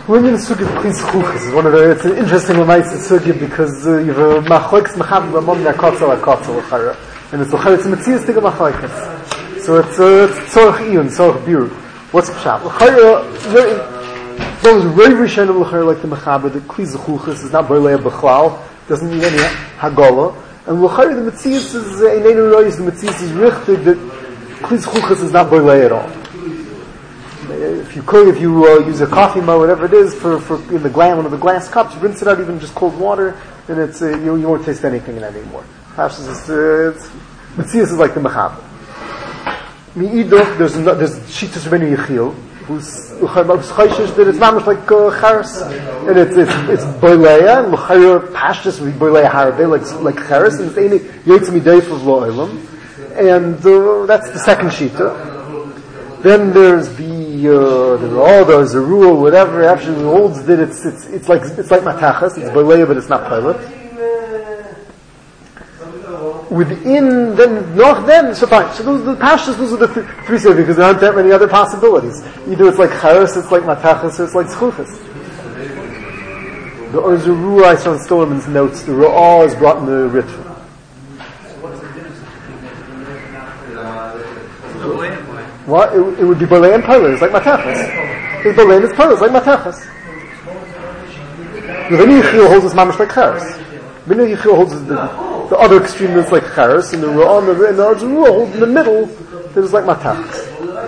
We're in the sugya of Kli Zchuchas. It's an interesting Lamaisa sugya because you have a Machoiks Mechaber Ramon Nakotzel L'chara. And it's L'chara, it's a Metzias Tiga Machoikas. So it's Tzorach Iyun, Tzorach Biru. What's Pshat? L'chara, those very Rishonim L'chara like the Mechaber, that Kli Zchuchas is not Boilei B'chlal, doesn't need any Hagola. And L'chara, the Metzias is, Einenu Royis, the Metzias is Richtig, that Kli Zchuchas is not Boilei at all. If you use a coffee mug, whatever it is, for in one of the glass cups, you rinse it out, even just cold water, then it's you won't taste anything in that anymore. Perhaps Metzias is like the Mechaber. Mi'idoch, there's Shitas Rabbeinu Yechiel, who's chayshish that it's mamish like charas, and it's boileya, and l'chayr pashtus would be boileya harabeh, like charas, and it's any yetz midayf of lo olam, and that's the second shita. Then there's there's a rule, whatever actually holds that it's like matachas, it's boileya, but it's not pilot. Within then so fine. So those are the three series because there aren't that many other possibilities. Either it's like charas, it's like matachas, or it's like zchuchas. There's a rule I saw in Stolman's notes. The ru'ah is brought in the ritual. What? It would be boileya and pilot. It's like matachas. It's boileya and it's pilot. It's like matachas. The Rabbeinu Yechiel holds this mamash like charas. Rabbeinu Yechiel holds the other extreme is like charas, and the ru'ah and the Arzuruah hold in the middle that is like matachas.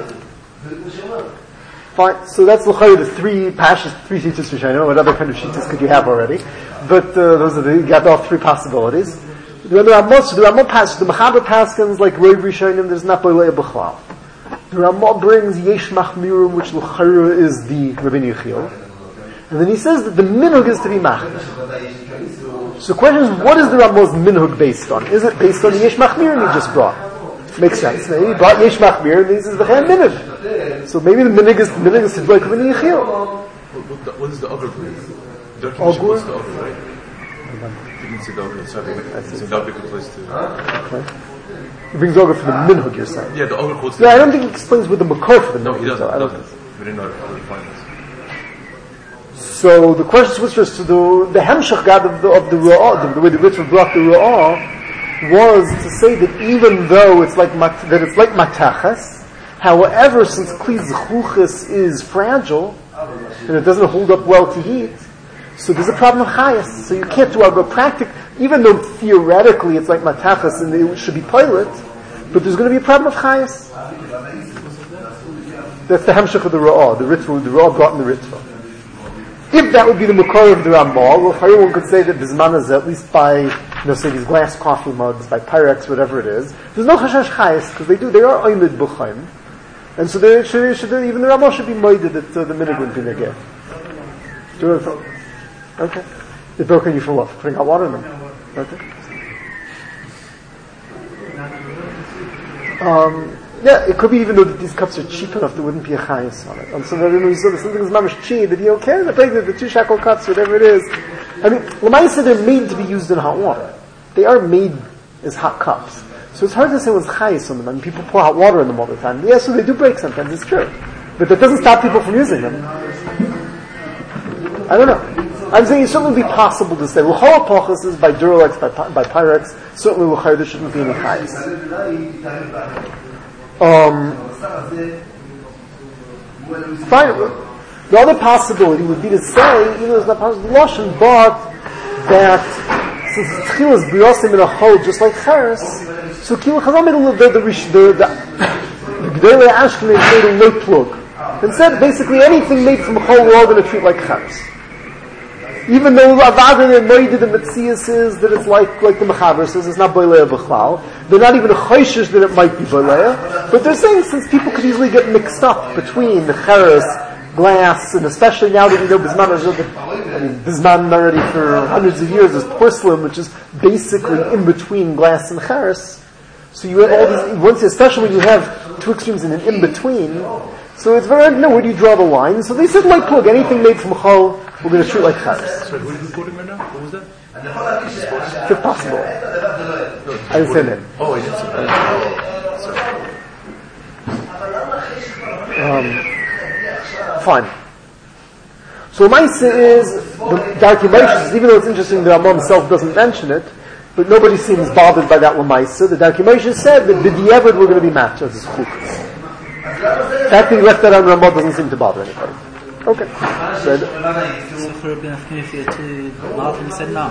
Fine, so that's the three pashas, three shitas which I know. What other kind of shitas could you have already? But those are you got all three possibilities. The Ramah passes, the Mechaber paskins like Rov Rishonim. There's not boileya b'chlal. The Ramah brings yesh machmirim, which l'chayra is the Rabbeinu Yechiel, and then he says that the minhag is to be machmir. So the question is, what is the Ramah's minhag based on? Is it based on the yesh machmir he just brought? Makes sense. Maybe he brought yesh machmir and he says v'chein minhag. So maybe the minhag is to like Rabbeinu Yechiel. What is the other group? What's the other, right? You didn't say the other, so that would be a good place to... Okay. He brings over for the minhag, you're saying? Yeah, the other quotes... Yeah, I don't think he explains with the makor for the minhag. No, he doesn't. We didn't know how to find this. So the question switches to the hemshach god of the ru'ah, the way the ritual brought the ru'ah, was to say that even though it's like matachas, however, since Kli Zchuchas is fragile and it doesn't hold up well to heat, so there's a problem of chayas. So you can't do a practic, even though theoretically it's like matachas and it should be pilot, but there's going to be a problem of chayas. That's the hemshach of the ru'ah, the ru'ah brought in the ritual. If that would be the makor of the Ramah, well, one could say that Bisman is at least by, say these glass coffee mugs, by Pyrex, whatever it is. There's no chashash chayes because they are oimid b'chaim, and so even the Ramah should be moided that the minhag would be negeh. Okay, it broke on you for what? Putting hot water in them. Okay. Yeah, it could be even though that these cups are cheap enough, there wouldn't be a chayas on it. And so then we saw something is mamish cheap, that you don't care, the 2 shekel cups, whatever it is. I mean, l'maisa they're made to be used in hot water. They are made as hot cups. So it's hard to say what's chayas on them. I mean, people pour hot water in them all the time. Yeah, so they do break sometimes, it's true. But that doesn't stop people from using them. I don't know. I'm saying it certainly be possible to say, l'chol ha'pochas is by Duralex, by Pyrex, certainly l'chol there shouldn't be any chayas. Fine. The other possibility would be to say, even though it's not possible, Lashon, but that since Tchil is B'yosim in a hole just like Cheres, so Kilo Chazal made a little bit the G'dei Ashkenaz made a low plug and said basically anything made from a hole we're all going to treat like Cheres. Even though Avada and Moed the Metzias is that it's like the Mechaber says, it's not Boileya B'chlal. They're not even a choishish that it might be Boileya. But they're saying since people could easily get mixed up between the Cheres, glass, and especially now that we know Bisman already for hundreds of years is porcelain, which is basically in between glass and Cheres. So you have all these, especially when you have two extremes in an in-between, so it's very hard to know where do you draw the line. So they said like plug, anything made from chol, we're going to treat like charis. Sorry, who are you quoting right now? What was that? If possible. I didn't say that. Oh, I didn't say that. Fine. So Maisa is, the Darkei Moshe, even though it's interesting the Rambam himself doesn't mention it, but nobody seems bothered by that Lamaisa. The Darkei Moshe said that B'diavad we're going to be matched as his chukas. The fact that he left that on Rambam doesn't seem to bother anybody. Okay. So for Rabbi Nachman, to Malcolm said no.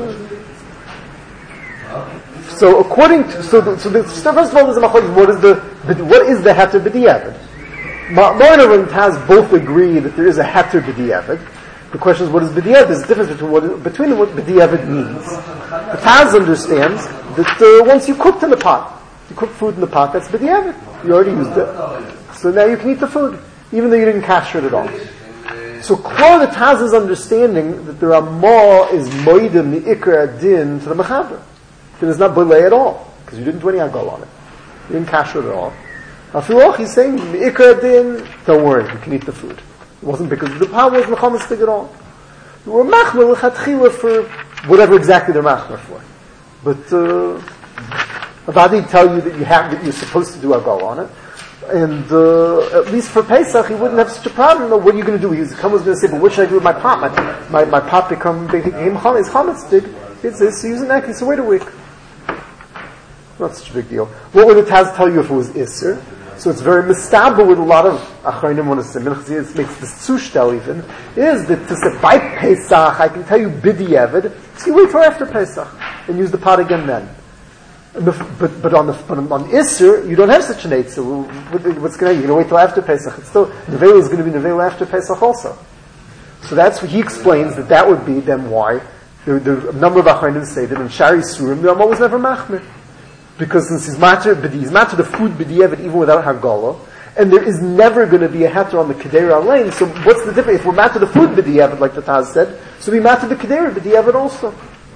So according to, so first of all there's a machlokes, what is the heter b'diavad? Ma'amar has both agree that there is a heter b'diavad. The question is, what is b'diavad? There's a difference between what b'diavad means. The Taz understands that once you cooked in the pot, you cook food in the pot, that's b'diavad. You already used it. So now you can eat the food, even though you didn't kasher it at all. So Klor the Taz's understanding that the Ramah is moedim the ikar adin to the mechaber. That it's not bolei at all, because you didn't do any agol on it. You didn't kasher it at all. Afiloch, he's saying the ikar adin, don't worry, you can eat the food. It wasn't because the power was mechamastig at all. You were machmer l'chatchila for whatever exactly they're machmer for. But Avadi tell you that you're supposed to do agol on it. And at least for Pesach, he wouldn't have such a problem. What are you going to do? He was going to say, "But what should I do with my pot? My pot became chametz. It's this. So use an ekis. So wait a week. Not such a big deal. What would the Taz tell you if it was Isser? So it's very mistable with a lot of Achronim want to say. It makes this zushtel even is that to say by Pesach, I can tell you b'diavad. So you wait till after Pesach and use the pot again then. But on Isser, you don't have such an eight. So what's going to? You're going to wait till after Pesach. It's still Nevela is going to be Nevela after Pesach also. So that's what he explains that would be then why the number of Achronim say that in Shari Surim the Rambam was never machmir, because since he's matter the food b'diavad even without Hagala, and there is never going to be a heter on the Kedera lane. So what's the difference? If we're matter the food b'diavad like the Taz said, so we matter the Kedera b'diavad also.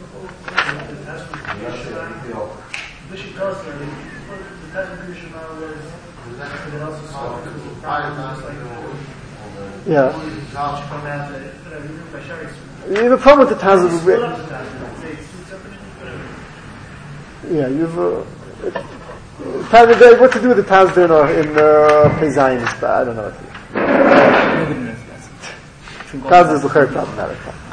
Yeah. You have a problem with the Taz. Yeah, you've what to do with the Taz there in Peizayin? I don't know. Taz is the third problematic.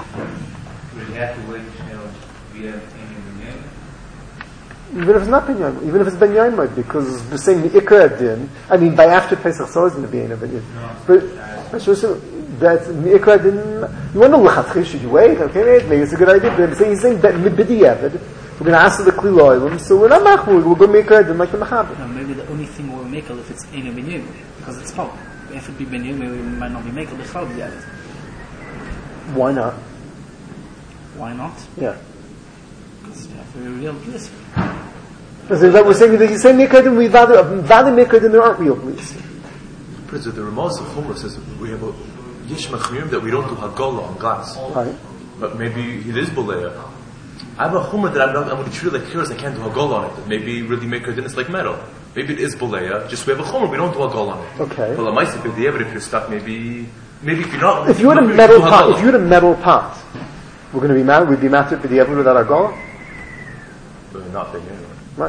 Even if it's not Ben Yaim, even if it's Ben Yaim, because we're saying the Ikar Adin, I mean, by after Pesach, so it's going to be in a Ben But that's the Ikar Adin, you want to look should you wait? Okay, maybe it's a good idea, but he's saying that B'diavad, we're going to ask the Kli Lo'ilim, so we're not Machmur, we're going to make Ikar Adin like the Mechaber. No, maybe the only thing we'll make if it's in a Ben Yaim, because it's small. If it be Ben Yaim, maybe we might not be making the Chal B'diavad. Why not? Why not? Yeah. Because you have a real bliss. We're saying that he's saying Mikadin, we value Mikadin, there aren't real police. The Ramaz of Chumrah says we have a Yesh Machmirim that we don't do Hagala on glass. Right. But maybe it is Boleya. I have a Chumrah that I'm going to treat it like yours, I can't do Hagala on it. But maybe really Mikadin is like metal. Maybe it is Boleya, just we have a Chumrah, we don't do Hagala on it. Okay. Well, I might say, if you're stuck, maybe if you're not. If you had a metal pot, we're going to be mad, we'd be mad for the Ever without Hagala? Not there, anyway. Right.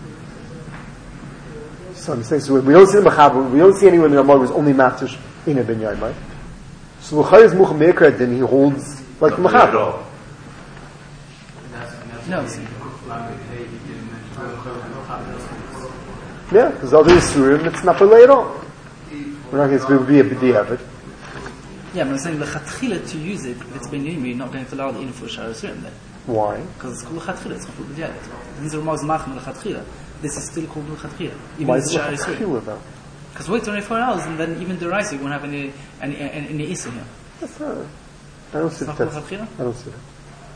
So I'm saying, so we don't see the Mechaber, we don't see anyone in the Ramah who's only Matish in a Ben Yaim, right? So L'chai is Mucha Meikar, then he holds like the Mechaber. No. Yeah, because other Yisurim, it's not Belay at all. We're not going to be a B'diavad. Yeah, but I'm saying L'chatchila to use it, if it's Ben Yaim, you're not going to allow the info of Shar Yisurim then. Why? Because it's called L'chatchila, it's not called B'diavad. These are Ramaz Machmir L'chatchila. This is still called L'chatchila. Why is it L'chatchila though? Because wait 24 hours and then even the rice, you won't have any Issa here. That's not. I don't see that. I don't see that.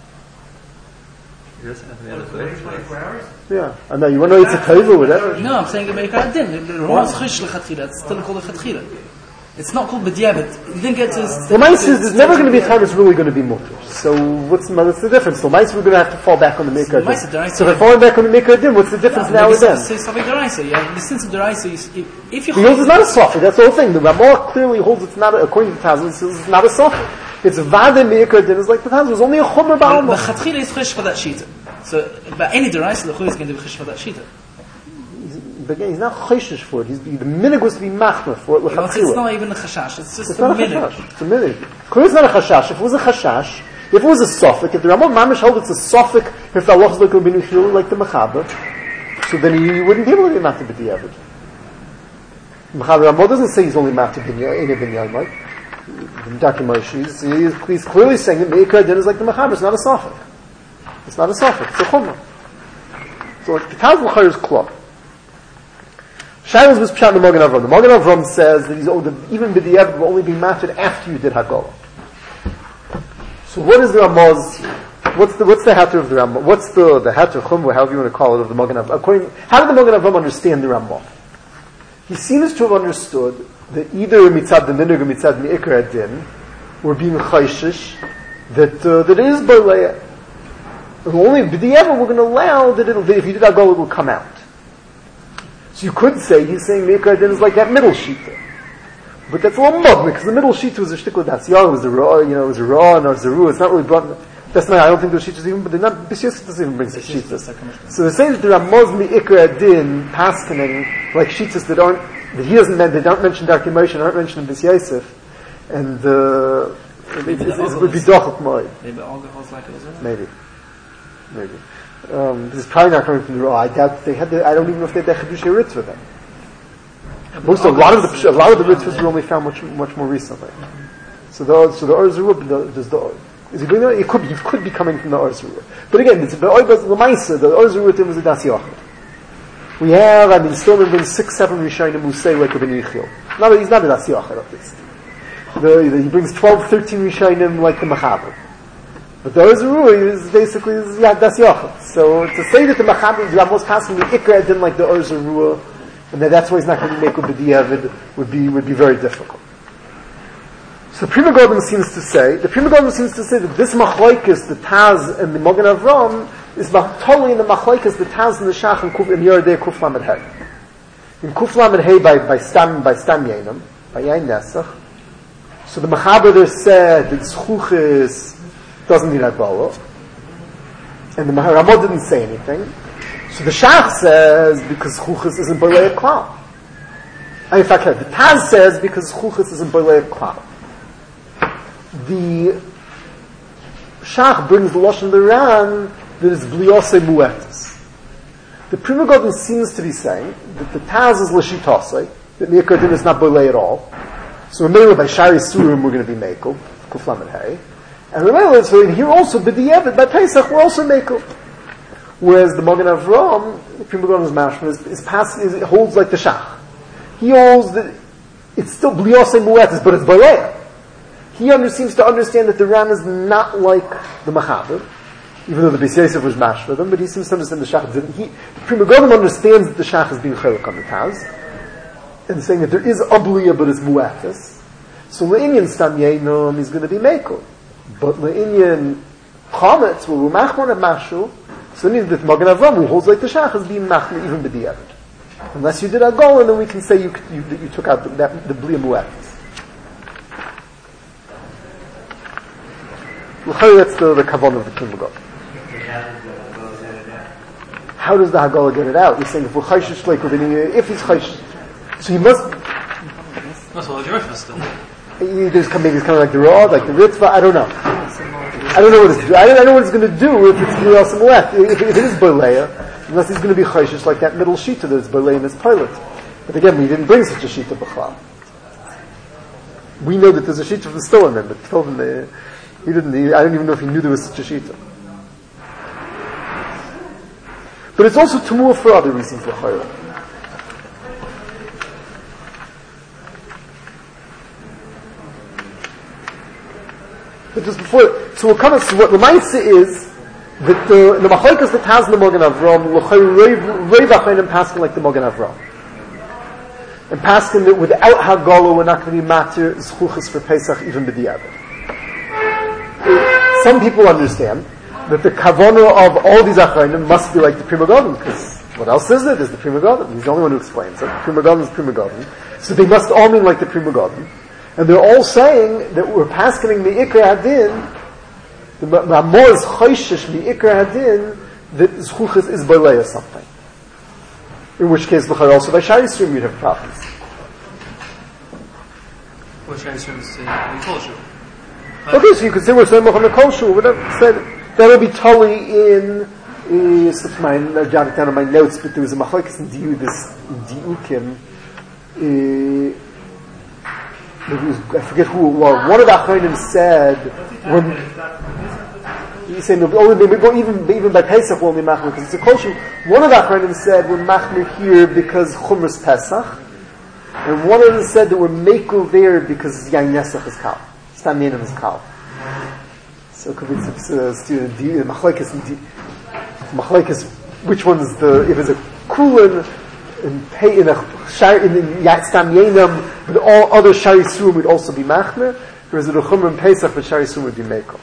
Yeah. I know, you want to know it's a table or whatever? No, I'm saying the Meikar Adin. The Ramaz Chish L'chatchila, it's still called L'chatchila. It's not called B'diavad. You didn't get to... The Mice says there's never going to be a time it's really going to be mutter. So what's the difference? The Mice we're going to have to fall back on the Meikar Adin. So if we're falling back on the Meikar Adin, what's the difference now and then? Say something Daraisa. Yeah, in the sense of Daraisa, if you... He holds it's not a Sofi, that's the whole thing. The Ramah clearly holds it's not, according to the Taz, it's not a Sofi. It's Vada Meikar Adin, it's like the Taz, it was only a Chomer Ba'alma. The Chatchila is Chish for that Shita. So, but any Daraisa, the Chuy is going to be Chish for that Shita. again, he's not chayshish for it. The minig was to be machmir for it. It's not even a chashash. It's just It's a not a minig. chashash. It's a minig. Clearly, it's not a chashash. If it was a chashash, if it was a suffix, if the Ramon Mamish held it's a suffix, if the Allah is like a binu like the Mechaber, so then he wouldn't be able to be matter b'diavad. Mechaber Ramon doesn't say he's only matter b'diavad, like Dr. Moshe. He's clearly saying that Meikar Din is like the Mechaber. It's not a suffix. It's not a suffix. It's a chumrah. So like the Taz L'chayr is klop. Shailos was pshat in the Magen Avram. The Magen Avram says that even b'diavad will only be mattered after you did Haggalah. So what is the Ramaz? What's the hatter of the Ramah? What's the hatter chumrah, however you want to call it, of the Magen Avram? How did the Magen Avram understand the Ramah? He seems to have understood that either mitzad the minig or mitzad me'ikar adin were being chayshish that it is b'leia. Only b'diavad we're going to allow that if you did Haggalah it will come out. So you could say he's saying me'ikar adin is like that middle shita. But that's a little mud, because the middle sheet was a shtickle datsiyah, it was a raw, it was a raw and a zaru. It's not really brought. That's not. I don't think those sheets even. But they're not. B'shis doesn't even bring such sheets. So they're saying that there are mozmi ikar adin paskening like sheets that aren't. That he doesn't. They don't mention Darkei Moshe, aren't mentioned in B'is Yosef, and it would be dochok moed. Maybe alcohol's like it was. Maybe. This is probably not coming from the raw. I doubt they had. I don't even know if they had the chedushei ritz with them. A lot of the ritzvahs were only found much more recently. So the Orzurah does the. Is he bringing it? He could be coming from the Orzurah. But again, the Lemaisa, the Orzurah was a Das Yochid. We have, Stillman brings 6-7 Rishonim who say like a Ben Yechiel. He's not a Das Yochid at least. He brings 12-13 Rishonim like the Mechaber. But the Orzurah is basically Das Yochid. So to say that the Mechaber is almost passing the Ikra didn't like the Orzurah, and that's why he's not going to make a b'diavad would be very difficult. So the Pri Megadim seems to say that this machlokes, the Taz and the Magen Avram, is totally in the machlokes, the Taz and the Shach in Yordei Kuf Lamed Hey. In Kuf Lamed Hey by Stam Yainam, by Yain Nesach. So the Mechaber there said that Zchuchis doesn't need Haggalah, and the Ramah didn't say anything. So the Shach says because Chuchas isn't B'lei Klal. In fact, the Taz says because Chuchas isn't B'lei Klal. The Shach brings the Lashon Ran that is Bliose Muetas. The Pri Megadim seems to be saying that the Taz is L'shitosei, that Meikar Din is not B'lei at all. So remember by Shari Surim we're going to be Meikul, Kuf Lamed Hey. And remember, so here also b'diavad by Pesach we're also Meikul. Whereas the Magen Avram, the Pri Megadim's mashma it holds like the Shach. He holds that it's still Bliose Muetas, but it's B'lei. He seems to understand that the Ran is not like the Mechaber, even though the B'is Yosef was mash for them, but he seems to understand the Shach didn't. The Pri Megadim understands that the Shach is being chelik on the Taz, and saying that there is Abliya, but it's Muetas. So Le'inyan Stam Yainam is going to be Meikul. But Le'inyan Chametz, where we're machmon at Mashu, so it means that Magen Avram, who holds like the Shach, is being machmon even b'diavad. Unless you did a goal, and then we can say you took out the Bliya Muetas. That's the kavanah of the Pri Megadim. How does the Haggalah get it out? You're saying if we're chayshish like if he's chayshish, so he must. That's all the Jewish still. Maybe it's kind of like the Rod, like the Ritva. I don't know. I don't know what it's. I don't know what it's going to do if it's Bliya Muet. If it is B'leia, unless he's going to be chayshish like that middle shita that's B'leia in his pilot. But again, we didn't bring such a shita b'chlal. We know that there's a shita from Stolen, but told him he didn't. I don't even know if he knew there was such a shita. But it's also Tumur for other reasons, l'chayra. But just before, so we'll come. So what the Maisa is that the Machlokes that has the Magen Avram, l'chayra reiv achayim paskin like the Magen Avram, and paskin that without Haggalah we're not going to be matir zchuchas for Pesach even b'diavad. Some people understand that the kavanah of all these achronim must be like the Pri Megadim, because what else is it? Is the Pri Megadim. He's the only one who explains it. Pri Megadim is Pri Megadim. So they must all mean like the Pri Megadim. And they're all saying that we're paskening the Ikra Hadin, the Ramor is chayshish the Ikra Hadin, that Zchuchas is B'lei or something. In which case, also by Shari Yisroel you'd have problems. Or Shari Yisroel is Kolshu. Okay, so you could say we're saying Mocham Kolshu, whatever. That'll be totally in. Such my jot it down on my notes, but there was a machlokes in Diukim. I forget who it was. One of the Achronim said, when you say no, even by Pesach we'll only machmir because it's a kosher. One of the Achronim said we're machmir here because Chumras Pesach, and one of them said that we're mekel there because Yain Nesach is kal, Stam Yenim is kal. So it could be machlokes. Which one is the? If it's a kulin in Stam Yenim, but all other Shari Yisroel would also be machmir, or is it a Chumra in Pesach but Shari Yisroel would be mekel?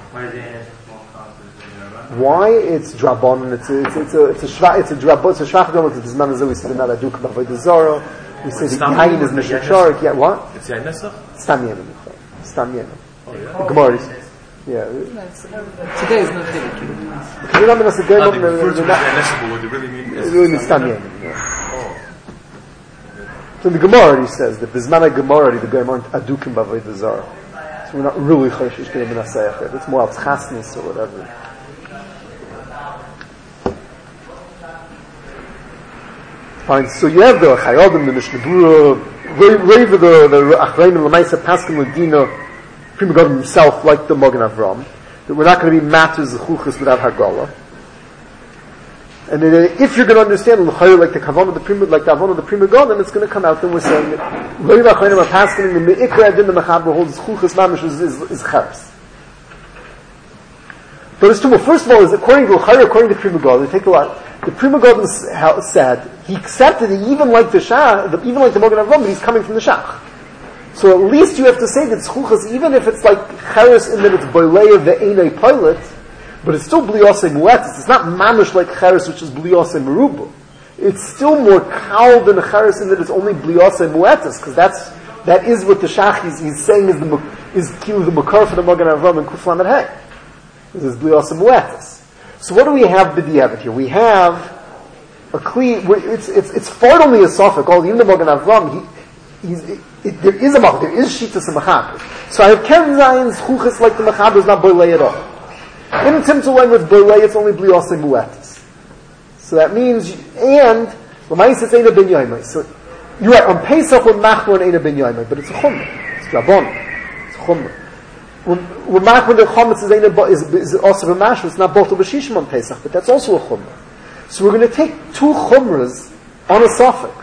Why? It's drabon. It's a drabon. It's a shvach. It's a zman azeh. We say not aduk b'avodah zara. We say the yain is mishacharik. Yeah, what? It's yain nesach. Stam yenim. Stam yenim. Oh yeah. Gemara. Yeah. Today is not chilek. You're not going to say They refer to yain nesach, but what they really mean is. It really means stam yenim. So in the Gemara he says that b'zman Gemara the guy aren't adukim b'avodah zara. So we're not really choshish k'nei b'nasayach. It's more al chasnis or whatever. Fine. So you have the Chayodim, the Mishnah Berurah, Reva, the Achreinim, Lamaisa, Paskin, Ladina, Prima Godim himself, like the Mogen Avram, that we're not going to be matters of Chuchas without Hagala. And then if you're going to understand L'chayr like the Kavan of the Prima, like the Avon of the Prima Godim, it's going to come out. Then we're saying that Reva Achreinim, Paskin, the Me'ikra Adin, the Mechaber holds Chuchas Mamish is Charis. But it's two more. First of all, is according to L'chayr, according to Prima Godim, take a lot. The Prima Godim said he accepted it even like the Shach, even like the Mogen Avram, but he's coming from the Shach. So at least you have to say that Tzchuchas, even if it's like Cheres in that it's Boileya ve'enei pilot, but it's still Bliosei Muetis. It's not Mamish like Cheres, which is Bliosei Meruba. It's still more Kal than Cheres in that it's only Bliosei Muetis, because that is what the Shach he's saying is the Makar for the Mogen Avram and Kuf Lamed Hey. This is Bliosei Muetis. So what do we have b'diavad here? We have a kli. It's far only a sofik. All even the Mogen Avram, there is a mach. There is shitas and mechaber. So I have Ken Zion's chuchas like the mechaber is not boilei at all. In Timtzulaim with boilei, it's only bliosei muetis. So that means and l'mais it's eina ben yoymai. So you're right. On Pesach we're machmor and eina ben yoymai, but it's a chumrah. It's drabon. It's chumrah. When machmor the chometz is also a mashma, it's not both of b'shishim on Pesach, but that's also a chumrah. So we're going to take two chumras on a suffix.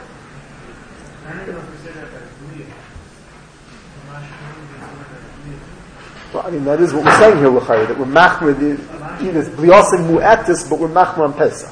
Well, I mean that is what we're saying here, L'chayr, that we're machmor either bliosing mu'etis, but we're machmor on Pesach.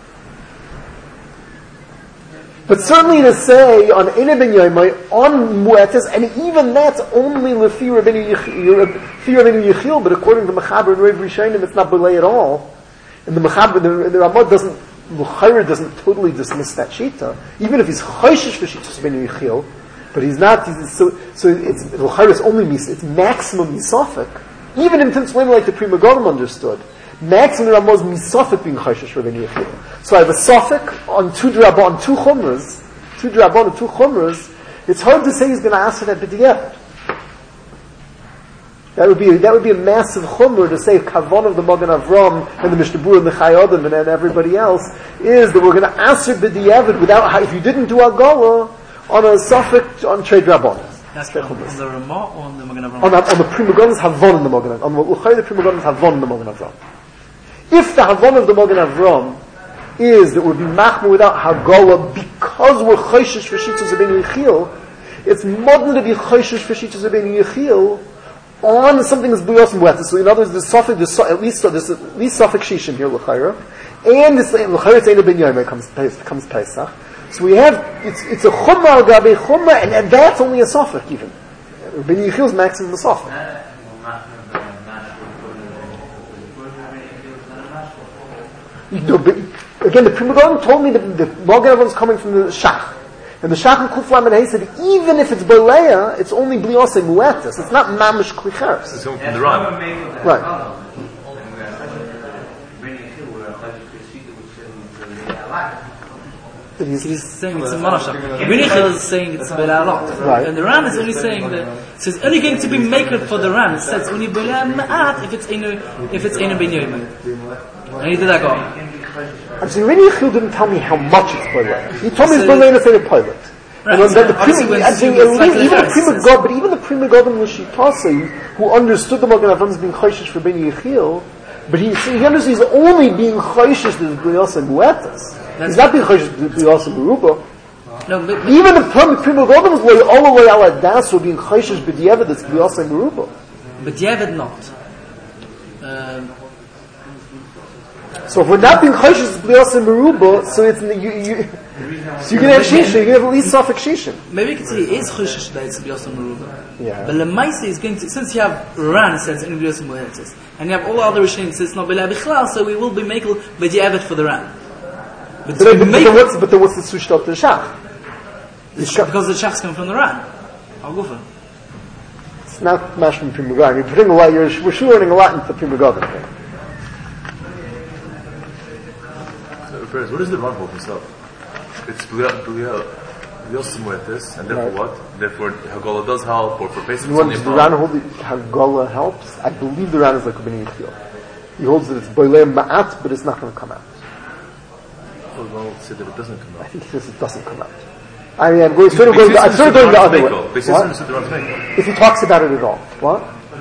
But certainly to say on Eina ben Yoymai, on Mu'etis, and even that's only Lefi Rabbeinu Yechiel, but according to Mechaber and Rav Rishonim, it's not Belay at all. And the Mechaber, the Ramah doesn't totally dismiss that Shita, even if he's Chayshish for Shita Rabbeinu Yechiel, but he's not, so it's, L'chayr is only it's maximum Misafik. Even in Tintzlim like the Prima Godim understood. Maximum Ramah is Misafik being Chayshish for Rabbeinu Yechiel. So I have a suffix on two drabon, two chumras. It's hard to say he's going to ask for that b'diavad. That would be a massive chumra to say kavan of the Mogen Avram and the Mishnah Berurah and the Chayodim and everybody else is that we're going to answer b'diavad without if you didn't do Agala on a suffix on trade drabon. That's on the Ramah or on the Mogen Avram? On the Prima Godim Havon in the Mogen Avram. On the Prima Godim Havon in the Mogen Avram. If the Havon of the Mogen Avram is that we'll be machmir without Hagala because we're Chayshish for Shitas Rabbeinu Yechiel, it's modern to be Chayshish for Shitas Rabbeinu Yechiel on something that's Blios and Muetis. So in other words, there's at least suffix Shishim here, L'chayra, and this L'chayra it's Eina ben Yoymai comes Pesach. So we have, it's a Chumma al Gabe Chumma, and that's only a suffix even. Rabbeinu Yechiel's maximum a suffix. Again, the Prima Godim told me that the Mogen Avram is coming from the Shach. And the Shach and Kuf Lamed Hey said, even if it's Boleya, it's only Bliosei Muetis. It's not Mamish Klicheres. It's coming from the Ran. Right. He's saying it's a monashach. Rabbeinu Yechiel is saying it's Belei Alot. Right. And the Ran is only saying that so it's only going to be maker for the Ran. It says only Belei Ma'at if it's Einu Ben Yomer. And he did that go. I'm saying Rabbeinu Yechiel didn't tell me how much it's Belei. He told me it's Belei to say the pilot. Right, and so then even the Prima Godim L'Shitase, who understood the Magen Avram as being Chayshish for Rabbeinu Yechiel, but he understood he's only being Chayshish to B'yos and Mu'etas. He's not being Chayshish to B'yos and Meruba. No, but Even the Prima Godim was all the way out Das or being Chayshish B'diavad that's B'yos and Meruba. but Yevid not. So if we're not being Chayshish B'yos and Meruba, so it's so you can have Shisha, you can have at least Safek Shisha. Maybe you could say he is Choshesh that it's B'yos and Meruba. Yeah. But Lemaisi is going to, since you have Ran, it says in B'yos and Mu'etas, and you have all other Rishonim, it says not Belei Bichlal, so we will be making B'diavad for the Ran. But then what's the Sushta of the Shach? because the Shachs come from the Ran. I'll go for it. It's not Mash from Prima Godim. You're putting a lot, we're sure learning a lot into the Prima Godim thing. What is the Ran hold himself? It's B'yos Mu'etas, and therefore what? Therefore Hagala does help, or for Pesach The Ran hold Hagala helps. I believe the Ran is like Rabbeinu Yechiel. He holds that it's Belei Ma'at, but it's not going to come out. The Ran said that it doesn't come I out. think he says it doesn't come out. I mean, I'm sort of going the other way. What? If he talks about it at all. What?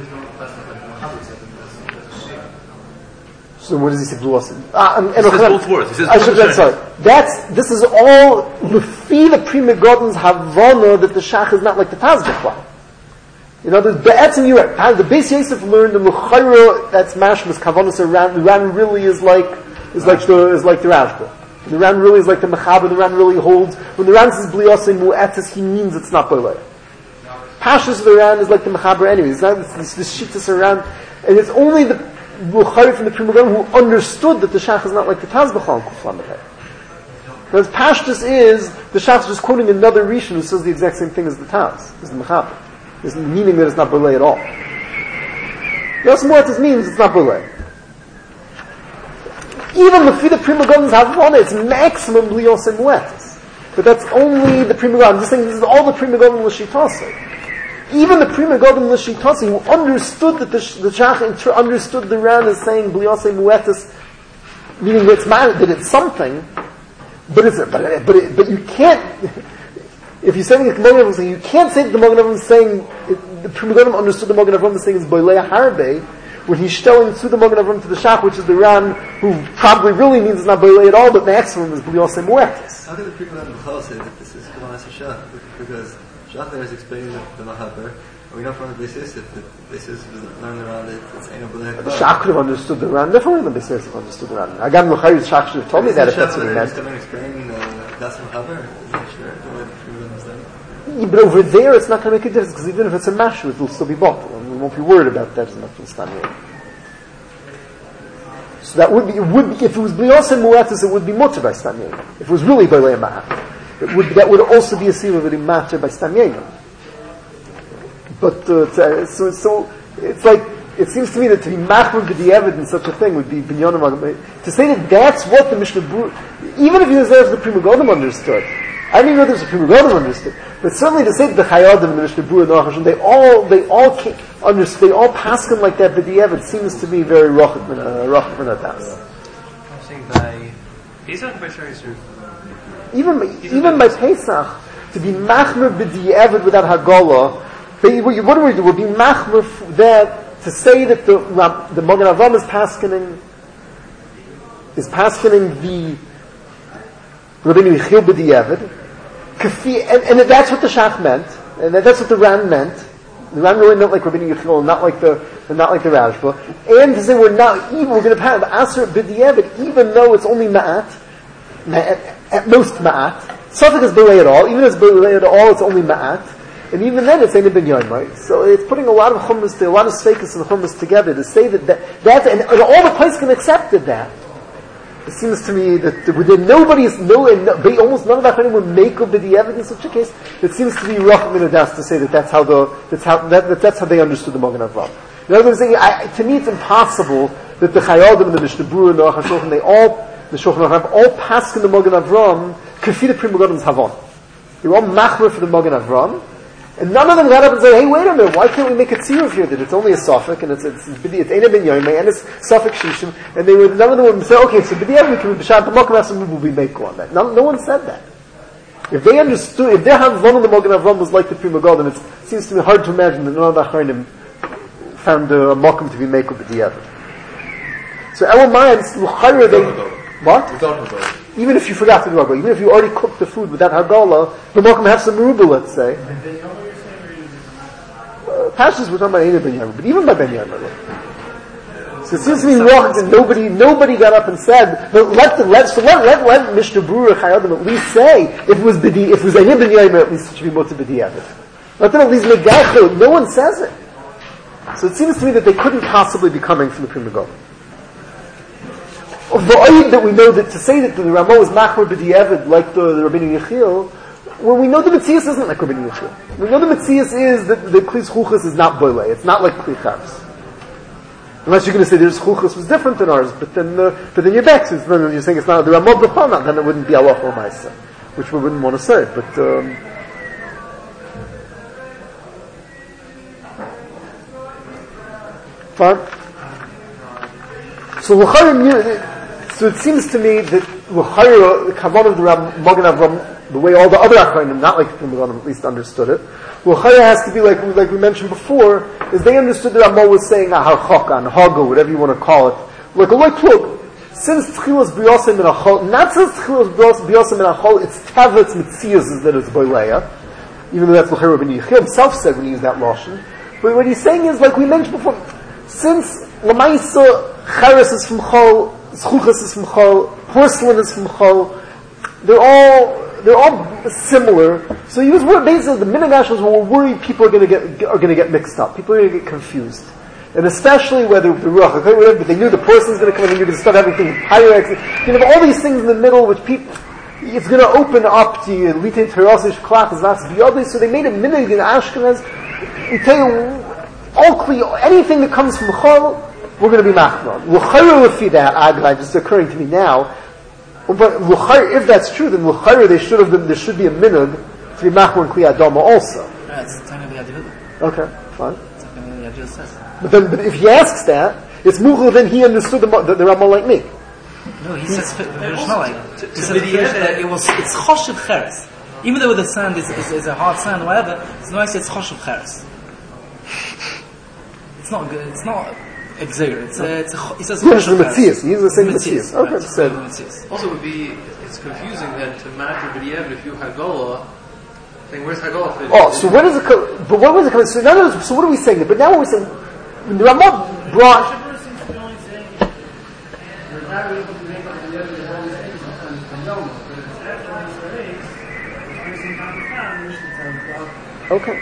So what does he say? Blue He says both words. He says this is all the Prima Godin's Havana that the Shach is not like the Taz B'chlau. You know, the Etzim you're right. The Beis Yosef learned the L'chayra that's Mashmas Kavanas Ran. The Ran really is like the Rashba. The Ran really is like the Mechaber. The Ran really holds. When the Ran says B'yos and Mu'etas, he means it's not Belei. Pashas of the Ran is like the Mechaber anyway. It's not this Shittas Ran, and it's only the L'chayra from the Prima Godim who understood that the Shach is not like the Taz B'chal and Kuflan B'chai. Because Pashtus is the Shach is just quoting another Rishon who says the exact same thing as the Taz, as the Mechaber. There's meaning that it's not Belei at all. Yes, Mu'etas means it's not Belei. Even the Prima Godins have one, it's maximum B'yos and Mu'etas. But that's only the Prima Godim. I'm just saying this is all the Prima Godim L'Shitase. Even the Prima Godim L'Shitase, who understood that the Shach understood the Ran as saying B'yos and Mu'etas, meaning that it's something, but you can't, if you're saying the Magen Avram, you can't say that the Magen Avram is saying, the Prima Godim understood the Magen Avram is saying is Belei Harbe, when he's showing through the Magen Avram to the Shach, which is the Ran, who probably really means it's not Belei at all, but maximum is B'yos and Mu'etas. How can the Prima Godim say that this is Kavanah Shach? Because Shach there is explaining the Mahaber, and we know from the Beis Yosef that Beis Yosef doesn't learn around it, it's Eino Belei. The Shach could have understood the Ran, definitely the Beis Yosef understood the Ran. Again, L'chayr, the Shach should have told me that if that's what he meant. Explaining that's Mahaber, But over there, it's not going to make a difference, because even if it's a mashu, it will still be bottled, and we won't be worried about that as much as Staniyah. So that would be, if it was B'yos and Mu'etas, it would be mutter by Staniyah. If it was really Belei Ma'at, that would also be a siva that it matter by Staniyah. But, so, it's like, it seems to me that to be machmer b'diavad in such a thing would be binyanim. To say that that's what the Mishnah Berurah, even if you say the Prima Godim understood, I don't even know if there's a Prima Godim understood, but certainly to say that the Chayadim and the Mishnah Berurah and the Aruch HaShulchan, they all understood, they all paskin like that b'diavad seems to be very rochad min hadas. I'm saying by Pesach, by Shari Yisrael. Even by Pesach, to be machmer b'diavad without Hagala, what do we do? We'll be machmer that, to say that the Magen Avram is paskening the Rabbeinu Yechiel b'diavad, and that's what the Shach meant, and that's what the Ran meant. The Ran really meant like Rabbeinu Yechiel, not like the Rashba. And to say we're going to have Aser b'diavad, even though it's only ma'at, at most ma'at. Safek is Belei at all. Even if it's Belei at all, it's only ma'at. And even then, it's Ein Ben Yomer. So it's putting a lot of chumras, a lot of sveikus and chumras together to say that and all the poskim accepted that. It seems to me that almost none of the Achronim would make up the evidence in such a case. It seems to be rough min hadas to say that that's how they understood the Magen Avram. In other words, to me, it's impossible that the Chayadim and the Mishnah Berurah and the Aruch HaShulchan, the Shulchan Aruch have all passed in the Magen Avram Kefi the Pri Megadon's Havon. They were all machmer for the Magen Avram, and none of them got up and said, "Hey, wait a minute, why can't we make a tziruf here that it's only a suffix and it's Eina Ben Yoimei and it's suffix Shishim?" And none of them would say, "Okay, so b'diavad we can be b'shat the Makom Hasim will be make on that." No one said that. If they understood, if their Havon on the Magen Avram was like the Pri Megadon, it seems to me hard to imagine that none of the Achronim found a Makom to be make with b'diavad. So Elamayim, L'chayra, they what? Without Hagala. Even if you forgot to do Hagala, even if you already cooked the food without Hagala, the Makom have some Meruba, let's say. Pashas we're talking about Eina Ben Yoimei, but even by Ben Yoimei. So it seems to me wrong that nobody got up and said, but let Mishnah Berurah Chayadim at least say, if it was Eina Ben Yoimei, at least it should be Motzi B'diavad. Let them at least make Gacho. No one says it. So it seems to me that they couldn't possibly be coming from the Pri Megadon. Of the ayid that we know that to say that the Ramo is Machmer B'diavad like the Rabbeinu Yechiel, well, we know the Metzias isn't like Rabbeinu Yechiel. We know the Metzias is that the Kli Chuchas is not Boile. It's not like Kli Chavis. Unless you're going to say there's Chuchas was different than ours, but then you're back. So then you're saying it's not the Ramo B'chana, then it wouldn't be Allah or Maisa, which we wouldn't want to say. But fine. So it seems to me that the Kavan of the Magen Avram, the way all the other Achronim, not like the Magen at least understood it, L'chayra has to be like we mentioned before, is they understood that Ramo was saying a harchokan, hago, whatever you want to call it. Like look, since Tchilas B'yosim in Achol, not since Tchilas B'yosim in Achol, it's Tavetz Metzias that is Boileya, even though that's L'chayra Rabbeinu Yechiel himself said when he used that Lashon. But what he's saying is, like we mentioned before, since L'maisa Cheres is from Chol, Zchuchas is from Chol, porcelain is from Chol, they're all similar. So he was worried, basically the Minagashos were worried people are going to get mixed up. People are going to get confused. And especially whether the Ruach, whatever, but they knew the porcelain's going to come in and you're going to start everything with Pyrex. You know, all these things in the middle which people, it's going to open up to you, Litin Terosish, Klach, Zas, Biyodli, so they made a minhag in Ashkenaz. We tell you, all clear, anything that comes from Chol, we're going to be machmar. L'chayra lefi that Aglai, just occurring to me now. But l'chayra, if that's true, then l'chayra there should be a minhag to be machmar and Kli Adama also. It's Tanya B'Yadiyudah. Okay, fine. It's like B'Yadiyudah says. But if he asks that, it's mughal, then he understood the Rambam like me. No, he says Rishmael. He said it's choshev cheres. Even though the sand is a hard sand or whatever, it's nice. It's choshev cheres. It's not good. It's not exer. He says choshev cheres. He's the same Metzias. Okay, so also, it's confusing then to match the b'diavad if you Hagala. Saying where's Hagala fit? Oh, so what is it? But what was it coming? So what are we saying? But now we're saying when the Rambam brought. Okay.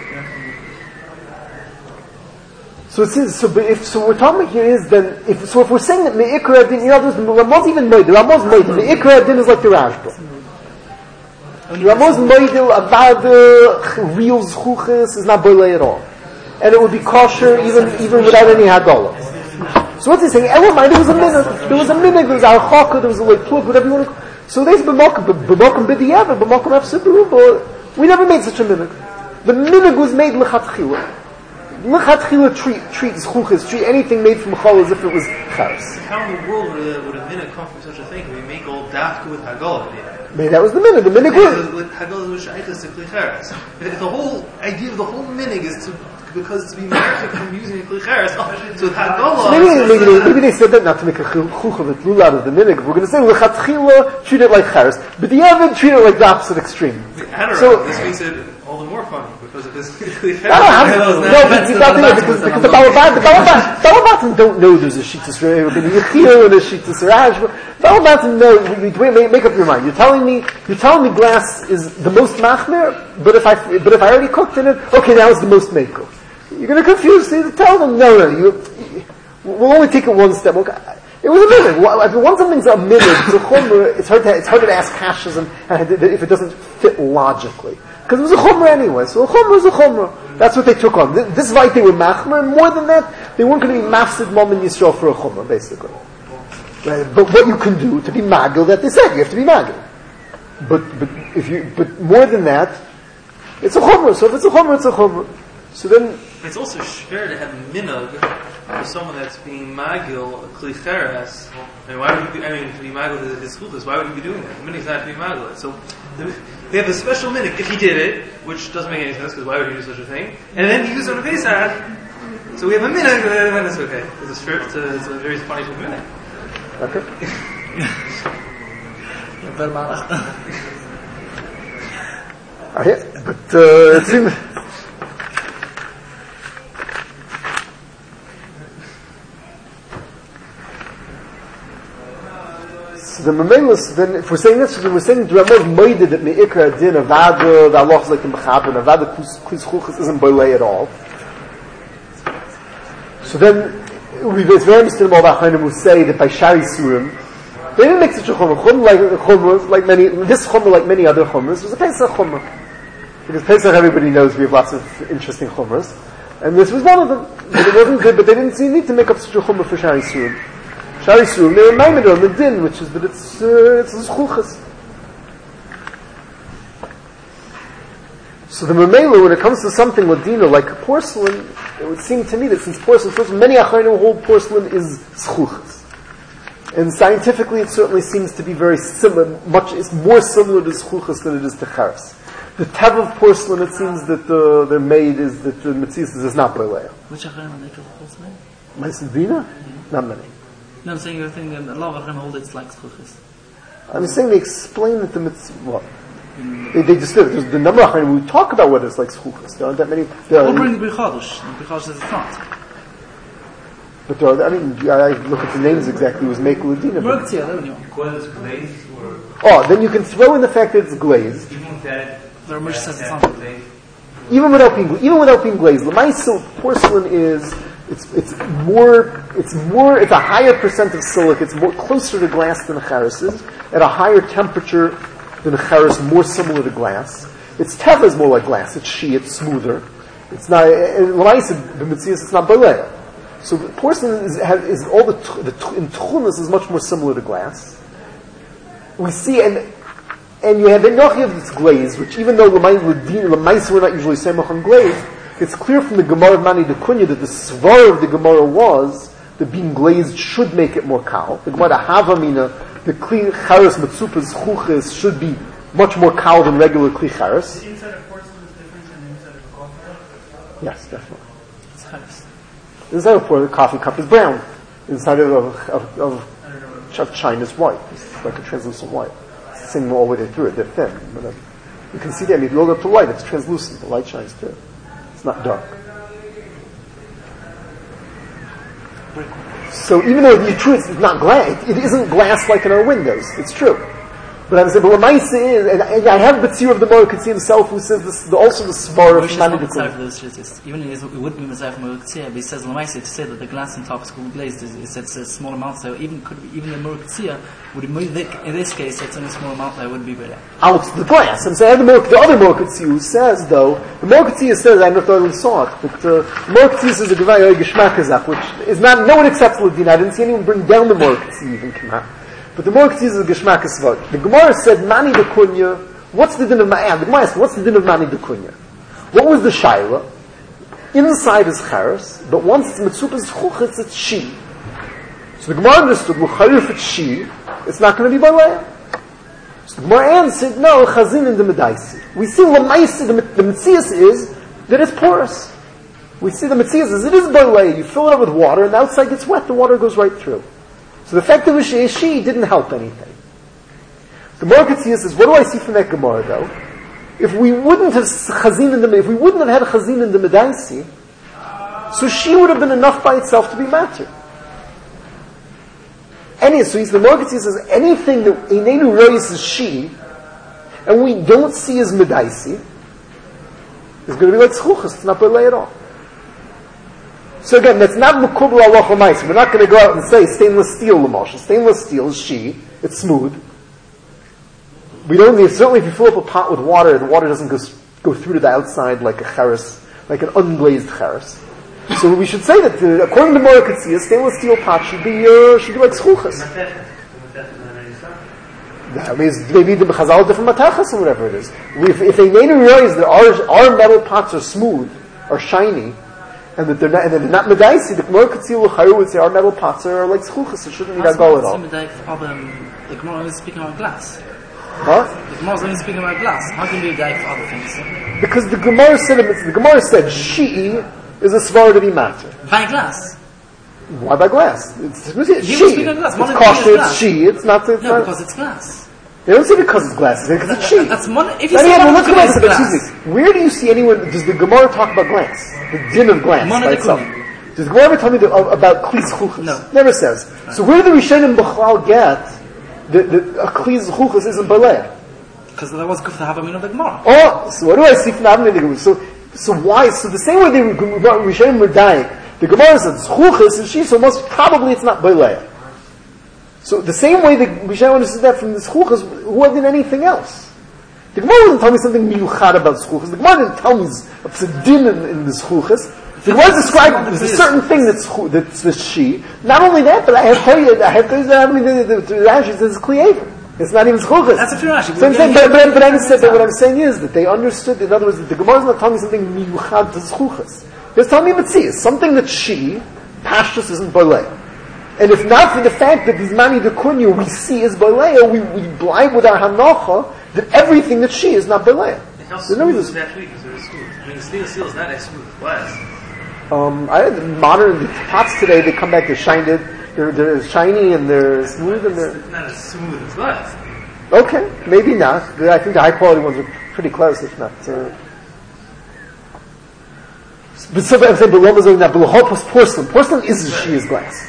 So it says, so we're talking here is then, if we're saying that Me'ikra Din, the Ramaz even Moed, the Ramaz Moed, the Me'ikra Din is like the Rashba. The Ramaz Moedil about the real Zchuchis is not Boilei at all. And it would be kosher even without any Hagala. So what's he saying? Elamai, there was a minhag, there was a Archaka, there was a plug, whatever you want to call it. So there's B'mokum B'diavad, B'mokum Hafsidu, but we never made such a minhag. The minhag was made l'chatchila. L'chatchila treats chuchas, treat anything made from chol as if it was charas. How in the world would a minhag come from such a thing? We make all dafka with Hagala. Maybe that was the minhag. The minhag was with Hagala was shaitas to kli cheres. If the whole idea of the whole minhag is because to be married from using a kli cheres, so with Hagala. Maybe they said that not to make a chucha that lul out of the minhag. We're going to say l'chatchila treat it like charas, but the B'diavad treat it like the opposite extreme. So this makes it all the more funny because of this. Because the Balabatim don't know there's a Shittas Rabbeinu Yechiel and a Shittas Raj. Balabatim know. Make up your mind. You're telling me glass is the most machmer, but if I already cooked in it, okay, now it's the most mekel. You're going to confuse. So you tell them no. We'll only take it one step. Okay. It was a minhag. Once something's a minhag, it's a chumrah. It's hard to ask kashas and if it doesn't fit logically. Because it was a chumrah anyway. So a chumrah is a chumrah. That's what they took on. This fight they were machmer, and more than that, they weren't going to be mafsid mom and Yisrael for a chumrah, basically. Right? But what you can do to be magil, that they said, you have to be magil. But more than that, it's a chumrah. So if it's a chumrah, it's a chumrah. So then, it's also schwer to have minhag for someone that's being magil kli cheres. And why would he be? I mean, to be magil his chudas, why would he be doing that? The minhag's not to be magil. So they have a special minhag if he did it, which doesn't make any sense because why would he do such a thing? And then he used it on a Pesach. So we have a minhag, and that's okay. It's a very funny minhag. okay. But it seems. So the Memelis, then if we're saying this, then we're saying the Ramah moided that me'ikra din avada, the Allah is like in B'chab, and avada kuz chuchas isn't boilei at all. So then, it's very interesting about Achronim who say that by Shari Surim, they didn't make such a chumrah, like many, this chumrah like many other chumras, was a Pesach chumrah. Because Pesach everybody knows we have lots of interesting chumras, and this was one of them. But it wasn't good, but they didn't see need to make up such a chumrah for Shari Surim. Shari Surim, they reminded on the din, which is that it's chuchas. So the Mamela, when it comes to something Ladino, like porcelain, it would seem to me that since porcelain, many Achronim hold porcelain is chuchas. And scientifically it certainly seems to be very similar, it's more similar to chuchas than it is to charas. The tab of porcelain, it seems that they're made is that the Metzias is not Boilea. Which Achronim make of porcelain? Meisedina? Not many. No, I'm saying you're thinking that a lot of Achronim hold it's like chuchas. I'm saying they explain that the Metzias, what? They just do it. There's the number of Achronim who talk about whether it's like chuchas. There aren't that many. We'll bring the B'chadosh. The B'chadosh says it's not. But there are, I look at the names exactly. It was Mekel Ladina. Because it's glazed, or then you can throw in the fact that it's glazed. even with that, the Ramesh says it's not. Even without being glazed. L'maisa porcelain is it's a higher percent of silica. It's more closer to glass than a charis is, at a higher temperature than a charis, more similar to glass. Its teva is more like glass. It's it's smoother. It's not. L'maisa the Metzias it's not balea. So porcelain is all the in tchunas is much more similar to glass. We see and you have enochiv that's glazed, which even though l'maisa we're not usually semach on glazed, it's clear from the Gemara of Mani de Kunya that the svar of the Gemara was that being glazed should make it more kal. The Gemara Havamina, the kli charis metzupas chuches should be much more kal than regular kli charis. The inside of porcelain is different than the inside of a coffee cup? Yes, definitely. It's charis. The inside of a coffee cup is brown. The inside of china is white. It's like a translucent white. It's the same all the way through it. They're thin. But, you can see them. If you look up to light, it's translucent. The light shines through. It's not dark. So even though the truth is not glass, it isn't glass like in our windows. It's true. But I'm saying, but what Maisa is, and I have Batzir of the Morokatzi himself who says this, also the Svar of Mani de Kunya. Even it would be Messiah from Morokatzi, but he says Lamaisa to say that the glass on top is glazed. It's a small amount, so even the Morokatzi would be in this case it's in a small amount that would be better. Out the glass. I'm saying the other Morokatzi who says though, the Morokatzi says I never thought we saw it, but the Morokatzi says the Gevay Geshmakazach, which is not no one accepts Ladin. I didn't see anyone bring down the Morokatzi even Kemah. But the Morokatzi is a Geshmak Svod. The Gemara said, Mani de Kunya, what's the din of Ma'an? The Gemara said, what's the din of Mani de Kunya? What was the Shaila? Inside is Charis, but once it's Metzupa is Chuchitz, it's Shi. So the Gemara understood, if it's Shi, it's not going to be Balea. So the Gemara answered, no, Chazin in the Medaisi. We see Lamaisi, the Metzias is that it's porous. We see the Metzias is, it is Balea. You fill it up with water, and the outside gets wet, the water goes right through. So the fact that it was Shi didn't help anything. The Morokatzi says, what do I see from that Gemara though? If we wouldn't have Chazin in the if we wouldn't have had Chazin in the Medaisi, so Shi would have been enough by itself to be matter. So the Morokatzi says anything that Einenu Royis is Shi, and we don't see as Medaisi, is going to be like Tzchuchas. It's not Belay at all. So again, that's not Mekubal Allah L'Mais. We're not going to go out and say stainless steel L'Moshe. Stainless steel is Shi. It's smooth. We don't need, certainly if you fill up a pot with water, the water doesn't go through to the outside like a charis, like an unglazed charis. So we should say that according to Morokatzi, a stainless steel pot should be like Tzchuchas. That means maybe the Chazal different matachas or whatever it is. If they made realize that our metal pots are smooth, are shiny, and that they're not medaisi, the Gemara could see would say our metal pots are like zchuchas, it shouldn't need a go at all. The Gemara is speaking about glass. Huh? The Gemara is only speaking about glass. How can you be a for other things? Because the Gemara said Shi'i is a Svardi matter. By glass. Why by glass? It's speaking of glass. It's kosher, it's Shi, it's not... because it's glass. They don't say because it's glass, they say because it's Shi. If you say monochromatic glass. Excuse me, where do you see anyone, does the Gemara talk about glass? The din of glass by itself? Does the Gemara ever tell me about Kli Zchuchas? No. Never says. Right. So where do the Rishonim B'chlal get that a Kli Zchuchas isn't Balei? Because there was Kuf Havamin of the Gemara. Oh, so what do I see from Avnei the Gemara? So why? So the same way the Rishonim were dying, the Gemara said Zchuchas is Shi, so most probably it's not Balei. So the same way that we should understand that from the Zchuchas, who than anything else. The Gemara didn't tell me something miyuchad about Zchuchas. The Gemara didn't tell me it's a din in the Zchuchas. The Gemara described there's a certain thing that's the Shi. Not only that, but I have to tell you the Rashi says it's Kliyeva. It's not even Zchuchas. That's a true Rashi. So I'm saying, but what I'm saying is that they understood, in other words, that the Gemara is not telling me something miyuchad to Zchuchas. It's telling me Metzias, something that Shi, Pashtus isn't Balei. And if not for the fact that these mani de kunya we see is Balea, we blind with our hanocha that everything that she is not Balea. How smooth is that tree? Because they're smooth. I mean, stainless steel is not as smooth as glass. I had modern pots today. They come back, they're shiny, they're shiny and they're smooth and they're it's not as smooth as glass. Okay, maybe not. I think the high quality ones are pretty close, if not. But so I'm saying, but Rome is doing that. But porcelain. Porcelain is she is glass.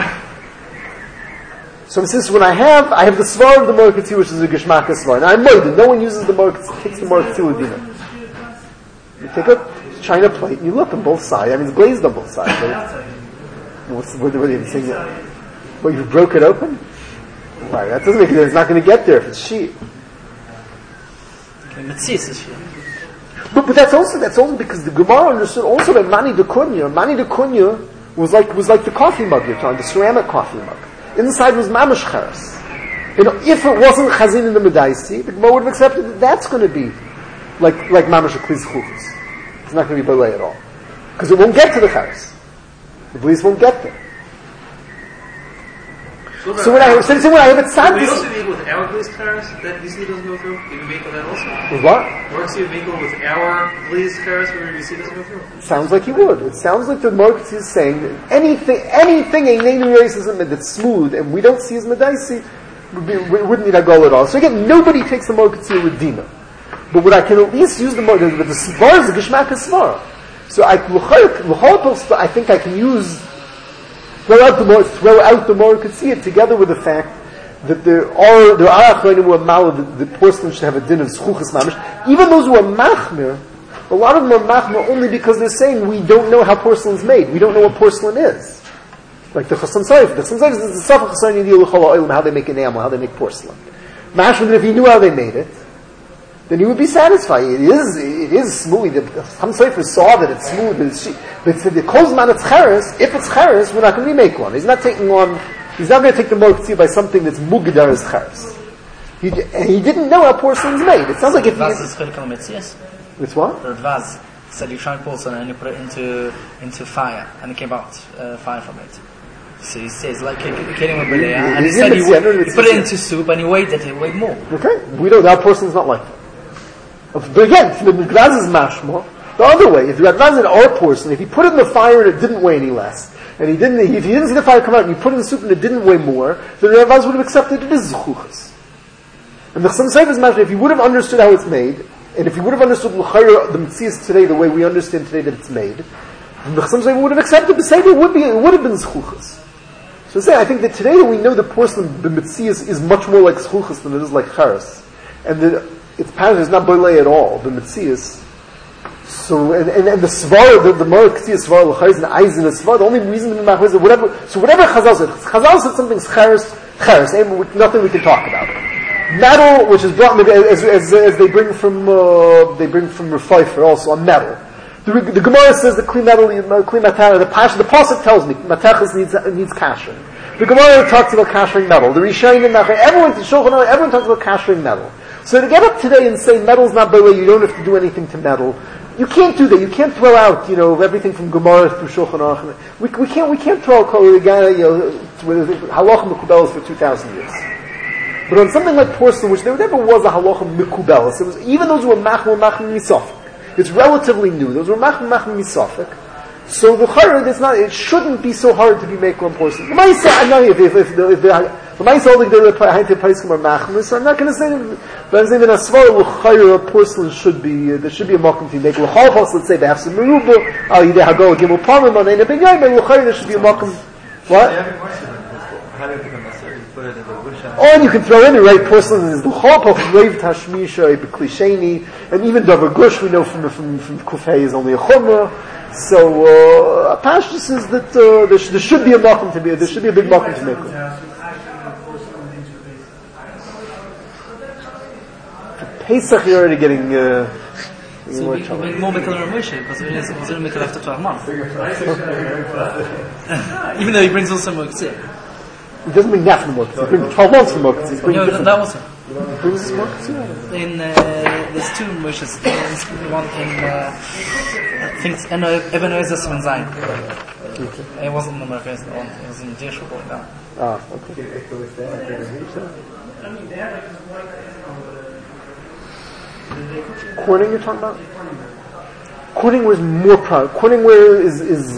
So since when I have the svar of the Morkatzi, which is a Geshmaka svar. Now I'm moided. No one uses the Morkatzi, takes the Morkatzi with dinner. You take a china plate and you look on both sides. I mean, it's glazed on both sides. What are you saying? Well, you broke it open? Right, that doesn't make it, it's not going to get there if it's sheet. But that's also because the Gemara understood also that Mani de Kunya was like the coffee mug you're talking, the ceramic coffee mug. Inside was mamash cheres. If it wasn't chazin in the medaisi, the Gemara would have accepted that that's going to be like mamash akli zchuchas. It's not going to be balei at all because it won't get to the cheres. The police won't get there. So when I have it sad, we also make with our glazed cheres that VC doesn't go through. Can we make that also? With what? Works you make with our glazed cheres where VC doesn't go through. Sounds like he would. It sounds like the Morkatzi is saying that anything a native racism that's smooth and we don't see as medaisi wouldn't need a goal at all. So again, nobody takes the Morkatzi with Dina. But what I can at least use the svar is the Geshmaka svar. So I think I can throw out the Morkatzi together with the fact that there are achronim who are mal the porcelain should have a din of zchuchas mamish. Even those who are machmir, a lot of them are machmir only because they're saying we don't know how porcelain's made. We don't know what porcelain is. Like the Chasam Sofer. The Chasam Sofer is the Safach Chasam Yidil L'chol Ha'olam, how they make enamel, how they make porcelain. Mashma, if he knew how they made it, then he would be satisfied. It is smooth. The Chasam Sofer saw that it's smooth, but the Kozman it's cheres. If it's cheres, we're not going to remake one. He's not going to take the Morkatzi by something that's mugdar as cheres. He didn't know how porcelain's made. It sounds like if it's what? The vase said you shine porcelain and you put it into fire and it came out fire from it. So he says like kidding with Belea, and he said you put it into soup and you waited more. Okay, we know that porcelain's not like that. But again, the Graz is mashma. The other way, if you had Graz in our porcelain, if you put it in the fire and it didn't weigh any less, and if you didn't see the fire come out and you put it in the soup and it didn't weigh more, then the Ravaz would have accepted it as zchuchas. And the Chasam Sofer is mashma, if you would have understood how it's made, and if you would have understood l'chayra the Metzias today the way we understand today that it's made, then the Chasam Sofer would have accepted the Seder, it would have been zchuchas. So I think that today that we know the porcelain, the Metzias is much more like zchuchas than it is like charas. And that its pattern is not boilei at all, the Metzias. So, and the svar, the Morkatzi svar, l'chayra is an eisen svar, the only reason is that whatever Chazal said something's charas, nothing we can talk about. Metal, which is brought as they bring from Refaifer, also a metal. The Gemara says the Kli metal, the pasuk tells me Matechus needs kashering. The Gemara talks about kashering metal. The Rishonim, everyone talks about kashering metal. So to get up today and say metal's not Bele, you don't have to do anything to metal. You can't do that. You can't throw out, everything from Gemara through Shulchan Aruch. We can't throw halacha mekubelos for 2,000 years. But on something like porcelain, which there never was a halacha mekubelos, it was even those who were machmir misafik. It's relatively new. Those were machmir misafik. So the chayra, it shouldn't be so hard to be making on porcelain. The Ma'isa, I know if the Ma'isa all the Paiskim are machmir, so I'm not going to say, but I'm saying that Asvar l'chayra porcelain should be, there should be a makom to make. L'chalchos, let's say they have some meruba, al yidei hagol gimel parmim on ein ben yoyim, but l'chayra there should be a makom. What? Oh, and you can throw in it, right? Porcelain is l'chalchos, reiv tashmisha, b'klisheni, and even davar gush we know from Kufay is only a chumrah. So, Pashtus says that there should be a makom to be, there should be a big makom to make. For Pesach, you're already getting so more Mikkel or Moshe, because it was only Mikkel after 12 months. Even though he brings also Moktzeh. He doesn't bring that from Moktzeh, he brings 12 months from Moktzeh. No, that also. He brings Moktzeh? There's two Moshes. One in, I think it's Eben Ozer Siman Zayin. It wasn't the Moktzeh, it was in Yeshua going down. Ah, okay. Corning you're talking about? Corningware is more product. Corningware is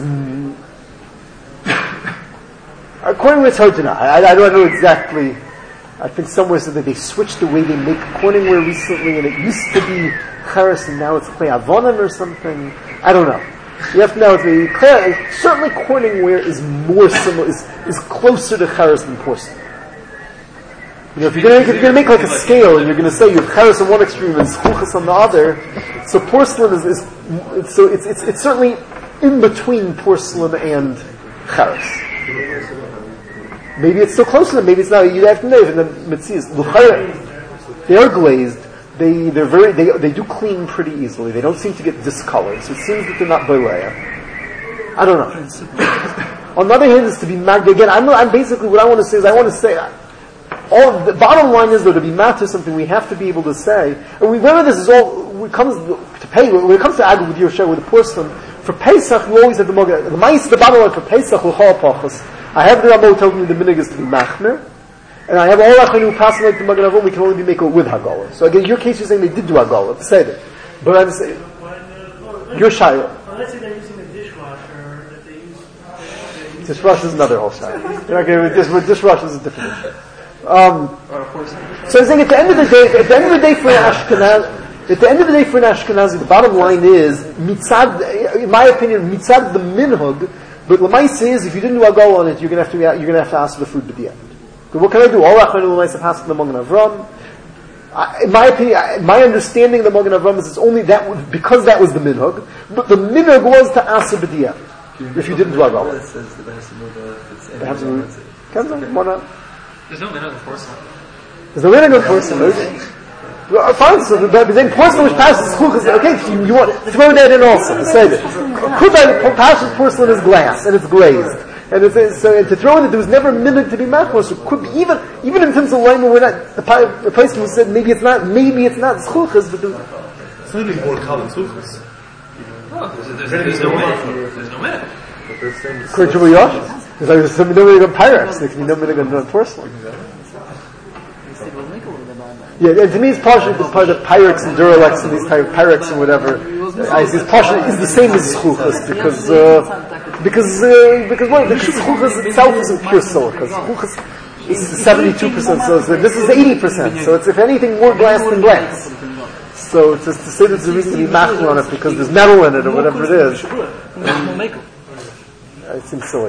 Corningware is hard to know. I don't know exactly. I think somewhere said that they switched the way they make Corningware recently, and it used to be Cheres and now it's Clay Avonim or something. I don't know. You have to know. Certainly Corningware is more similar, is closer to Cheres than porcelain. If you're going to make like a scale, and you're going to say you have Cheres on one extreme and Zchuchas on the other, so porcelain it's certainly in between porcelain and Cheres. Maybe it's still close to them, maybe it's not. You have to know. In the Metzias, they are glazed. They do clean pretty easily. They don't seem to get discolored, so it seems that they're not Boleya. I don't know. On the other hand, is to be mad again. I'm basically what I want to say is all the bottom line is though to be mad to something we have to be able to say. And remember this is all when it comes to pay. When it comes to Agul with Yerusha with the porcelain for Pesach, you always have the Moga. The mice, the bottom line for Pesach l'chol pachas. I have the Ramo telling me the minig is to be machmer, and I have all Achanu passing like the Magen Avram. We can only be making with Hagala. So again, your case you're saying they did do Hagala, say that. But I'm saying your shayla. Let's say they're using a dishwasher that they use. Dishwasher is another whole shayla. With dishwasher is a different issue. So I'm saying at the end of the day for an Ashkenazi, the bottom line is mitzad. In my opinion, mitzad the minhag. But Lamaisa is if you didn't do Hagala on it, you're going to have to ask for the food at the end. So what can I do? All Achanu Lamaisa passing the Magen Avram. In my opinion, my understanding of the Magen Avram is it's only that because that was the minhag. But the minhag was to ask at the end if you didn't do Hagala. Why not? There's no minhag of porcelain. There's no minhag of porcelain. Fine, so then porcelain which passes chuchas, okay, you want throw that in also. Say that. Passes porcelain is glass and it's glazed. And and to throw in it, there was never minhag to be machmor. So could be, even in terms of Laimer, we're not the place who said maybe it's not chuchas, but it's not even more common chuchas. No, there's no minhag. There's no minhag. According to Yosh, there's no minhag on Pyrex. There can be no minhag on porcelain. Yeah, and to me it's partially the part of Pyrex and Duralex and these type of Pyrex and whatever. It's partially is the same as Zchuchas because Zchuchas itself isn't pure silica. Zchuchas is 72%, so this is 80%. So it's if anything more glass than glass. So it's just to say that there's a reason to be machmor on it because there's metal in it or whatever it is. I think so.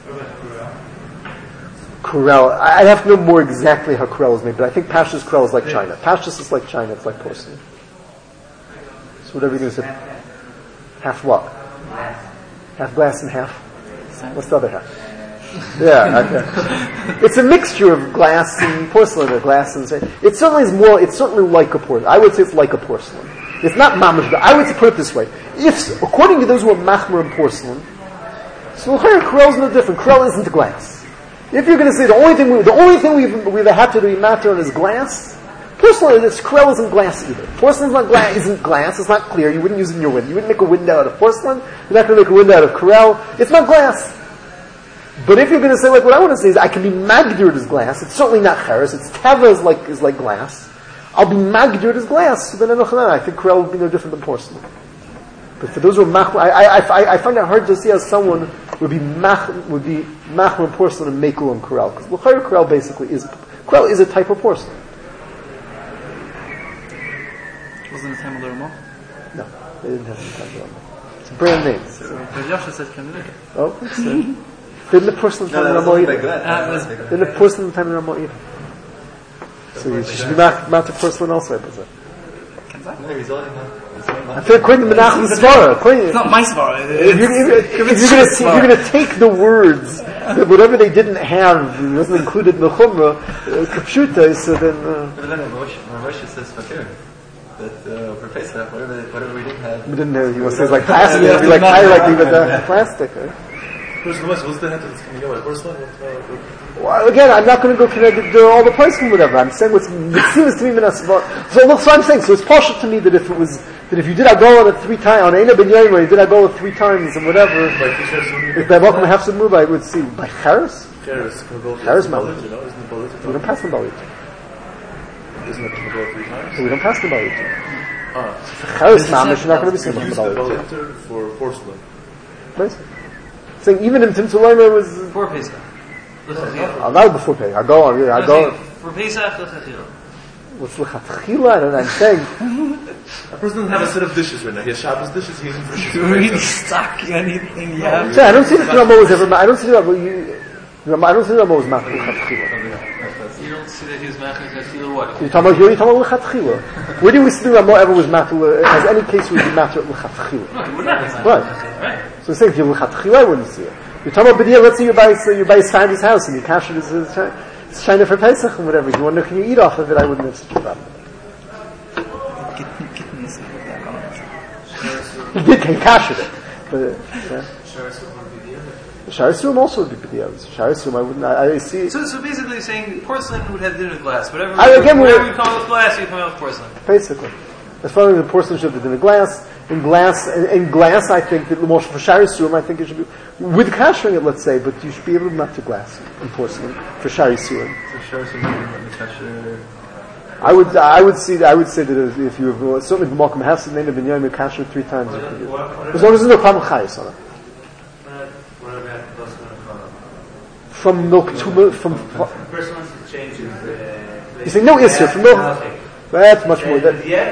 Corel. I have to know more exactly how Corel is made, but I think Pashtus Corel is like China. Pashtus is like China, it's like porcelain. So whatever you're going to say. Half what? Half glass and half? What's the other half? Yeah, okay. It's a mixture of glass and porcelain, or glass and it certainly is more, it's certainly like a porcelain. I would say it's like a porcelain. It's not mamash. I would put it this way: if, according to those who are machmer in porcelain, so Krell is no different. Krell isn't glass. If you're going to say the only thing we've had to do matter on is glass, porcelain, this Krell isn't glass either. Porcelain isn't glass. It's not clear. You wouldn't use it in your window. You wouldn't make a window out of porcelain. You're not going to make a window out of Krell. It's not glass. But if you're going to say, like, what I want to say is, I can be magdured as glass. It's certainly not cheres. It's teva is like glass. I'll be magdured as glass. So then I think Krell would be no different than porcelain. But for those who are machmer, I find it hard to see how someone would be machmer porcelain and makel and Krell, because Krell basically is a type of porcelain. Wasn't it Hamel Ramah? No, they didn't have any time for Ramah. It's a brand name. Yosha said Kamil. Oh, didn't the porcelain time in Ramah either? Didn't the porcelain time in Ramah either? So you should be matter porcelain also, I presume. No, he's only not. I feel according to Menachem Svara. It's not my Svara. If you're going to take the words that whatever they didn't have wasn't included in the Chumrah, Kapshuta, so then. But then Moshe says fakir. That for Pesach, whatever we didn't have. We didn't have. He says like plastic. It'd be like highlighting with plastic. Right? What's the head that's coming out? Porcelain? Well, again, I'm not going to go connect all the price and whatever. I'm saying it seems to me Menasvar. So look, so I'm saying, so it's partial to me that if you did Agol on it 3 times, on Eina Ben Yomer, you did Agol 3 times and whatever, if by Mokum have some move, I would see, by Cheres? Cheres Malit. We don't pass the Balit. Isn't it going to go 3 times? We don't pass the Balit. For Cheres Mamish, you're not going to be seeing the Balit. For porcelain. Right. Saying even in Timtzul Omer was... For Pesach. Not before Pesach. I go. For Pesach, L'chachila. What's L'chachila? And I'm saying... A person doesn't have a set of dishes right now. He has Shabbos dishes, he uses dishes. You're really stuck. Anything you have. I don't see that Rambam was ever... I don't see that Rambam was Machul L'chachila. You don't see that he was Machul L'chachila what? You're talking about L'chachila. Where do we see that Rambam ever was Machul... Has any case where he was Machul L'chachila? No, he would not. Right. So I'm saying if you L'chachila, I wouldn't see it. You're talking about B'diyah, let's say you buy his father's house and you cash it as China for Pesach and whatever. You wonder, can you eat off of it? I wouldn't have such a problem. You did can cash it. But, Sharisum also would be B'diyah. Sharisum, I wouldn't, I see. So basically you're saying porcelain would have to do with glass. Whatever you come out with glass, you come out with porcelain. Basically. As far as the porcelain should have been in glass, in glass, I think that for Sharisum, I think it should be, with kashering it, let's say, but you should be able to not to glass in porcelain for Sharisum. I would say that if you have certainly B'Malkum Hafsid Neina Ben Yomer kasher 3 times, you can do it. As long as there's no problem chayis on it. From milk to milk, from you say no isser from milk. That's much more.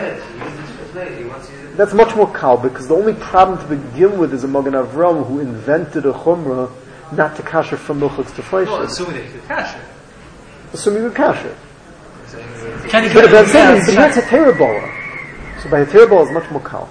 That's much more kal, because the only problem to begin with is a Magen Avram who invented a chumrah not to kasher from milchus to flesh. Well, assuming that you could kasher. Assuming you could kasher. Can you But I'm saying it's a terabola. So by a terabola is much more kal.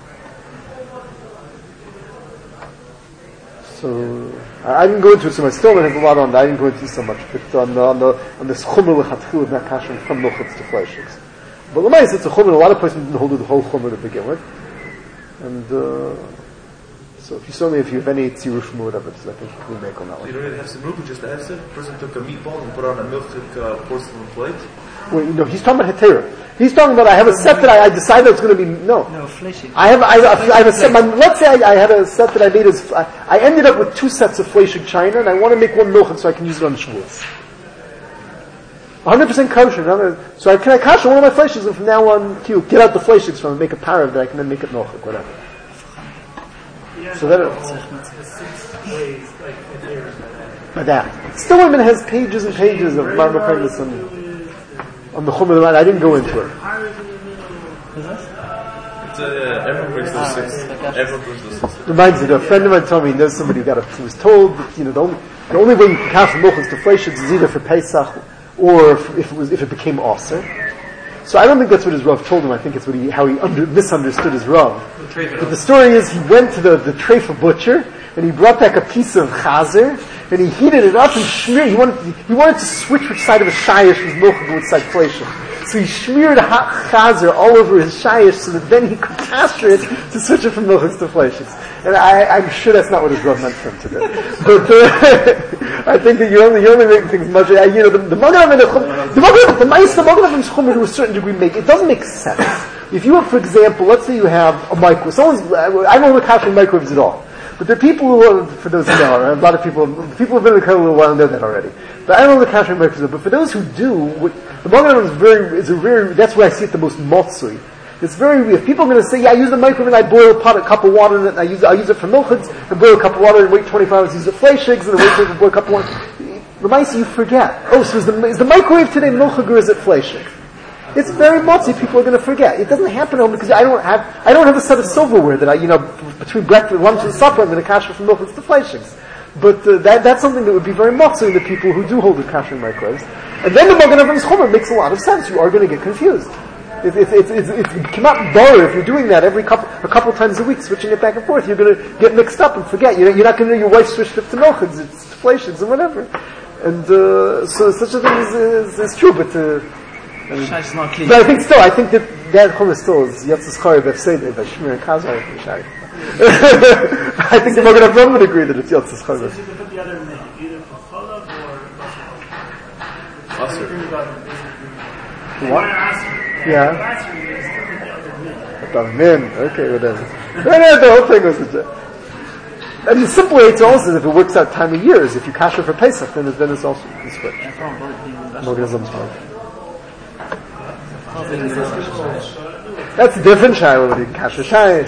So I didn't go into it so much. Still, has a lot on that. I didn't go into it so much. But on this chumrah lechatchil of not kashering from milchus to flesh. But l'mayis it's a chumrah. A lot of places didn't hold the whole chumrah to begin with. And so if you have any tzirushim or whatever, I think we make on that one. You don't even have some rupa, just the hefsed. A person took a meatball and put on a milchik porcelain plate. Well, he's talking about hetera. He's talking about I have a set that I decided it's going to be no fleshing. I have a set. Let's say I had a set that I made as I ended up with 2 sets of fleshing china, and I want to make one milchik so I can use it on Shavuos. 100% kosher. So can I kasher one of my fleshes and from now on, get out the fleshes from it, make a parav that I can then make it milchik, whatever. So that by that. Still, women has pages and pages of Marmakandas on the Chumrah. I didn't go into it. Everyone brings those 6. Reminds me, a friend of mine told me he knows somebody who was told that the only way you can kasher milchus to fleshes is either for Pesach or if it became aser. So I don't think that's what his Rav told him. I think it's how he misunderstood his Rav. But the story is he went to the treifa butcher and he brought back a piece of chazer Then he heated it up and smeared. He wanted to switch which side of his shayish was milchig, which side fleishig. So he smeared chazer all over his shayish so that then he could castrate to switch it from milchigs to fleishigs. And I'm sure that's not what his Rav meant for him to do. But I think that you're only making things much. The Magen Avram's Chumash to a certain degree it doesn't make sense. If you have, for example, let's say you have a microwave. I don't know what kashering microwaves at all. But there are people who are, for those who know, a lot of people who've been in the Kollel a little while know that already. But I don't know the kashering microwaves, but for those who do, the Magen Avram that's where I see it the most motzui. It's very weird. People are going to say, I use the microwave and I boil a cup of water in it, and I use it for milchids, and boil a cup of water and wait 24 hours, use it for fleishigs, and then wait to boil a cup of water. Remaisa, you forget. Oh, so is the microwave today milchig or is it fleishig? It's very motzi. People are going to forget. It doesn't happen at home because I don't have a set of silverware that between breakfast, lunch, and supper, I'm going to kasher from milchids to fleishigs. But that's something that would be very motzi in the people who do hold the kashering microwaves. And then the Magen Avram's Chumash makes a lot of sense. You are going to get confused. It's cannot bother if you're doing that a couple times a week, switching it back and forth. You're going to get mixed up and forget. You're not going to know your wife switched it to milchids, it's to fleishigs, and whatever. And so such a thing is true, but I think that Chumash still is Yotzes Chayv Efseder by Shmir and Kazar and Shai. I think the Magen Avram would agree that it's Yotzes Chayv. So you can put the other name, either for Cholav or Asr. What? Yeah. Okay, whatever. No, the whole thing was a joke. I mean, the simple way to also is if it works out time of years. If you kasher for Pesach, then it's also switch. That's a different shayla with the kasher shayish.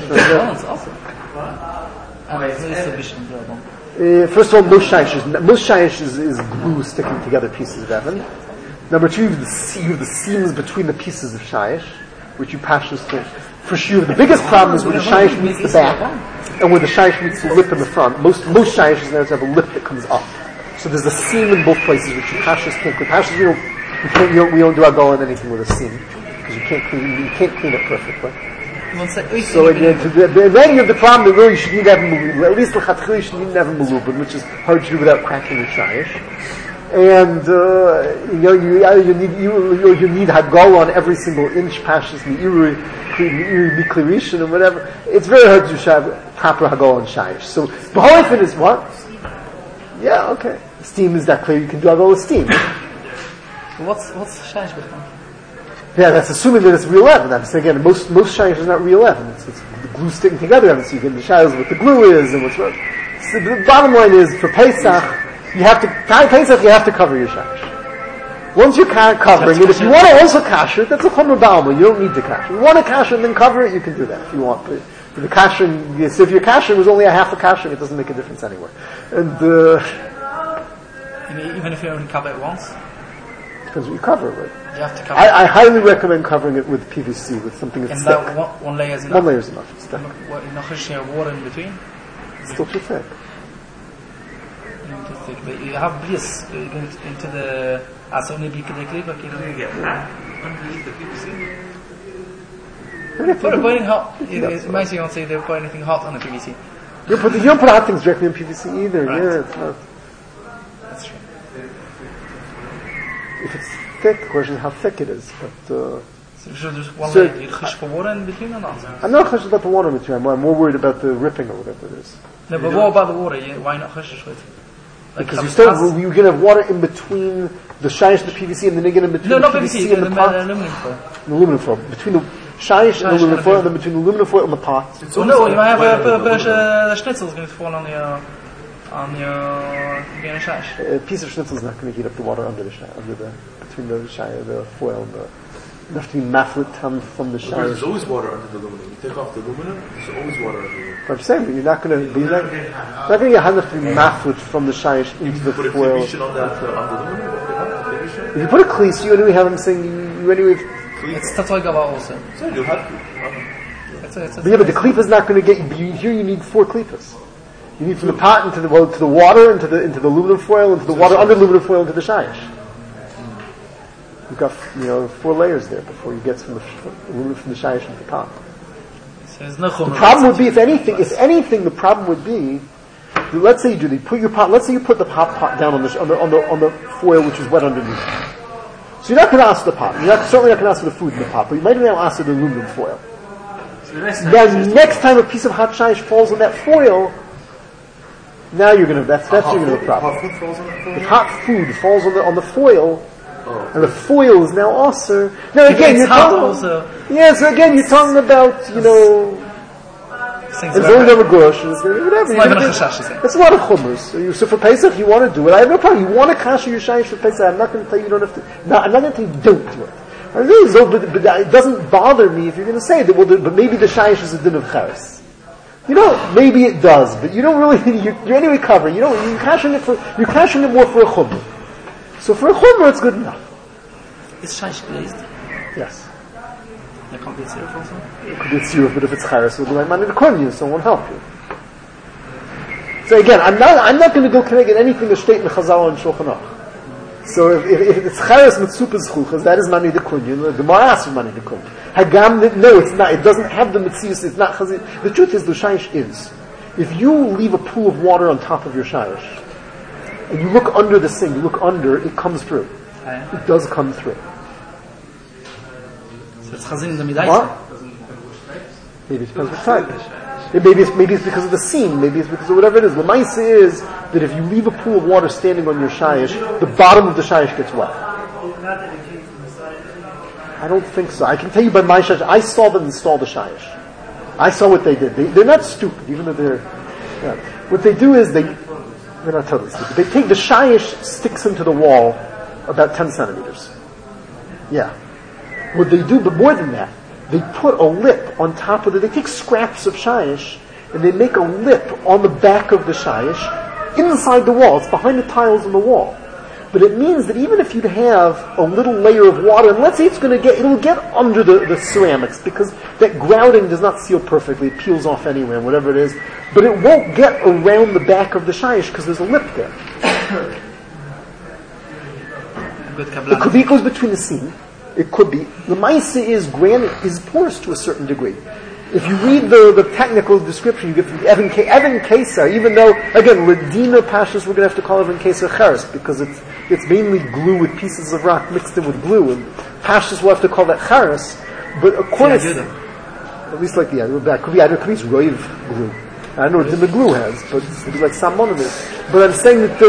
First of all, most shayish is glue sticking together pieces of evan. Number two, you have the seams between the pieces of shayish, which you pashas to. For sure, the biggest problem is when the shayish meets the back, and when the shayish meets the lip in the front. Most shayishes now have a lip that comes up. So there's a seam in both places, which you pashas can't clean. Pashas, we don't do agol on anything with a seam, because you can't clean it perfectly. So again, then you have the problem that really you should need to have a malubin. At least l'chatchil you should need to have a malubin, which is hard to do without cracking the shayish. And you need hagol on every single inch, pashas mi'iri miklirishin and whatever. It's very hard to have proper hagol on shayish. So b'holifin is what? Yeah, okay. Steam is that clear? You can do hagol with steam. What's shayish become? Yeah, that's assuming that it's real leaven. I'm saying again, most shayish is not real leaven. It's the glue sticking together. So you get the shayish what the glue is and what's what. So the bottom line is for Pesach. You have to cover your shayish. Once you're covering it, if you want to also kasher it, that's a chomer ba'alma. You don't need to kasher. You want to kasher and then cover it, you can do that if you want. But the kashering, if your kashering was only a half a kashering, it doesn't make a difference anywhere. And even if you only cover it once? Depends what you cover it with. You have to cover I highly recommend covering it with PVC, with something that's thick. And that one layer is enough? 1 layer is enough. It's thick. No water in between? It's still too thick. But you have bliss into the only be underneath the PVC. Put a boiling hot. It might say you don't say they put anything hot on the PVC. You don't put hot things directly in PVC either. Right. Yeah, it's not. That's true. If it's thick, the question is how thick it is. But so just one layer. You chush for water in between or not? I'm not chush about the water in between. I'm more worried about the ripping or whatever it is. No, but what about the water? Why not chush with? Because you're going to have water in between the shayish and the PVC, and then again in between the PVC and the pot. Aluminum foil. The aluminum foil. Between the shayish and the aluminum foil, and then between the aluminum foil and the pot. No, you might have the schnitzel is going to fall on your shayish. A piece of schnitzel is not going to heat up the water between the shayish, the foil, and the. You have to be maflit from the shayish. There's always water under the aluminum. You take off the aluminum, there's always water under the aluminum. But I'm saying, but you're not going to get enough to be maflit from the shayish into the foil. Put a on that aluminum. If you put a cleese, you anyway have them saying you anyway. It's tatoigava also. So you have to. But yeah, but the cleef is not going to get you. Here you need 4 cleefas. You need from the pot into the water, into the aluminum foil, into the water under aluminum foil, into the shayish. You've got 4 layers there before you get from the shayish into the pot. So there's no the problem would be, if anything, the problem would be Let's say you do. You put your pot. Let's say you put the pot down on the foil which is wet underneath. So you're not going to ask the pot. You're certainly not going to ask for the food in the pot, but you might now ask for the aluminum foil. So the Next time a piece of hot shayish falls on that foil, now you're going to. That's you're going to have a problem. Hot food falls on the foil? If hot food falls on the foil, and the foil is now also. Now again, you're talking. Yeah, so again, you're talking about it's only over Gush, and it's whatever. It's a lot of chumras. So for Pesach, you want to do it. I have no problem. You want to kasher your shayish for Pesach. I'm not going to tell you don't have to. No, I'm not going to tell you don't do it. I really so, but it doesn't bother me if you're going to say that. Well, but maybe the shayish is a din of charis. Maybe it does, but you don't really. You're anyway covering. You're cashing it more for a chumrah. So for a chumrah, it's good enough. Is shayish glazed? Yes. There can't be a syrup also? It could be a syrup, but if it's charis, it'll be like money to corn you, so it won't help you. So again, I'm not going to go connect anything to state in Chazal and Shulchan Aruch. So if it's charis with supas chuchas, that is money to kunyan. The Gemara asks for money to kunyan. Hagam, no, it's not. It doesn't have the mitzius. It's not chazir. The truth is, the shayish is. If you leave a pool of water on top of your shayish, and you look under the sink, you look under, it comes through. It does come through. So it's chazin in the midaisa. What? Maybe it depends which type. Maybe it's because of the seam. Maybe it's because of whatever it is. The ma'isa is that if you leave a pool of water standing on your shayish, the bottom of the shayish gets wet. I don't think so. I can tell you by my shayish, I saw them install the shayish. I saw what they did. They're not stupid, even though they're... Yeah. What they do is they're not totally stupid. They take the shayish, sticks into the wall about 10 centimeters. Yeah. What they do, but more than that, they put a lip on top of it. They take scraps of shayish and they make a lip on the back of the shayish inside the wall. It's behind the tiles on the wall. But it means that even if you'd have a little layer of water, and let's say it'll get under the ceramics because that grouting does not seal perfectly. It peels off anyway, whatever it is. But it won't get around the back of the shayish because there's a lip there. It could be it goes between the seam. It could be. The ma'isa is granite is porous to a certain degree. If you read the technical description you get from Evan Kesar, even though, again, Ladina Pashas, we're going to have to call Evan Kesar Cheres, because it's mainly glue with pieces of rock mixed in with glue, and Pashas will have to call that Cheres, but according to... At least like the other, could be it's Roiv glue. I don't know what the glue has, but it's like salmon in it. But I'm saying that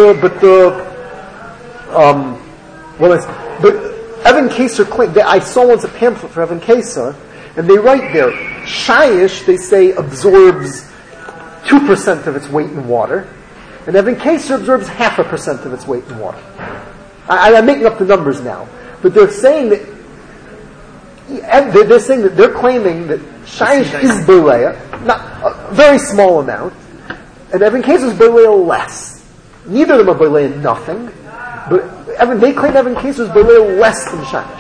but Evan Kesar claimed, I saw once a pamphlet for Evan Kesar, and they write there, shayish, they say, absorbs 2% of its weight in water, and Evan Kesar absorbs 0.5% of its weight in water. I'm making up the numbers now, but they're saying that they're claiming that shayish is berleya, not a very small amount, and Evan Kesar is berleya less. Neither of them are berleya nothing, but they claim Evan Kesar is berleya less than shayish.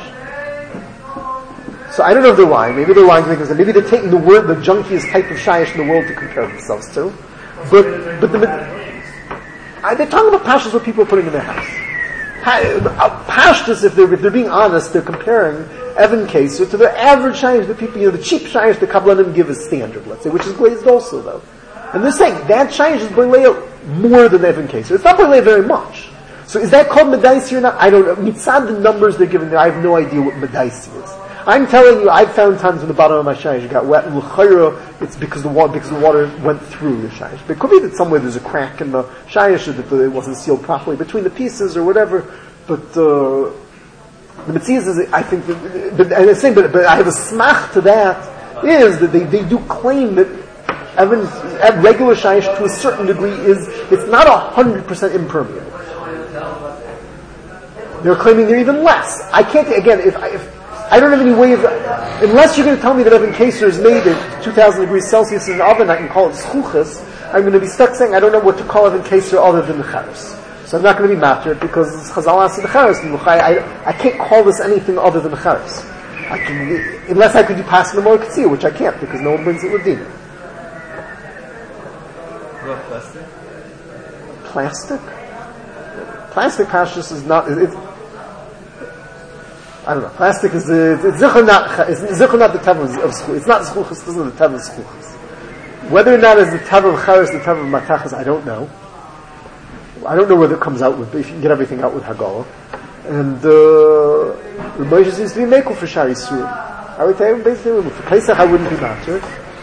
So I don't know if they're lying. Maybe they're lying because maybe they're taking the junkiest type of shayish in the world to compare themselves to. But they're talking about pashtas what people are putting in their house. Pashtas, if they're being honest, they're comparing Evan Kesar to the average shayish, the people, the cheap shayish the Kabbalah give as standard, let's say, which is glazed also though. And they're saying that shayish is berleya more than Evan Kesar. It's not berleya very much. So is that called medaisi or not? I don't know. Mitzad the numbers they're giving there, I have no idea what medaisi is. I'm telling you, I've found times when the bottom of my shayish got wet, and l'chayra, it's because the water went through the shayish. But it could be that somewhere there's a crack in the shayish, or that it wasn't sealed properly between the pieces, or whatever. But the mitzvah is, I think, but I have a smach to that, is that they do claim that regular shayish to a certain degree it's not 100% impermeable. They're claiming they're even less. I can't, again, if I don't have any way of, unless you're going to tell me that Evan Kesar is made at 2,000 degrees Celsius in an oven, I can call it schuchas. I'm going to be stuck saying I don't know what to call Evan Kesar other than the charis. So I'm not going to be matter because Chazal asked the charis. I can't call this anything other than the charis. Unless I could do passing the more katsir, which I can't because no one brings it with dinner. What, plastic? Plastic? Plastic pashtus is not. I don't know. Plastic is it's zichur not the teva of schuchas. It's not schuchas. This is the teva of schuchas. Whether or not it's the tav of charis, the tav of matachas, I don't know. I don't know whether it comes out with, if you can get everything out with Hagala. And the Moshe seems to be makel for Shari Surim. I would tell you, basically, for Pesach I wouldn't be matter,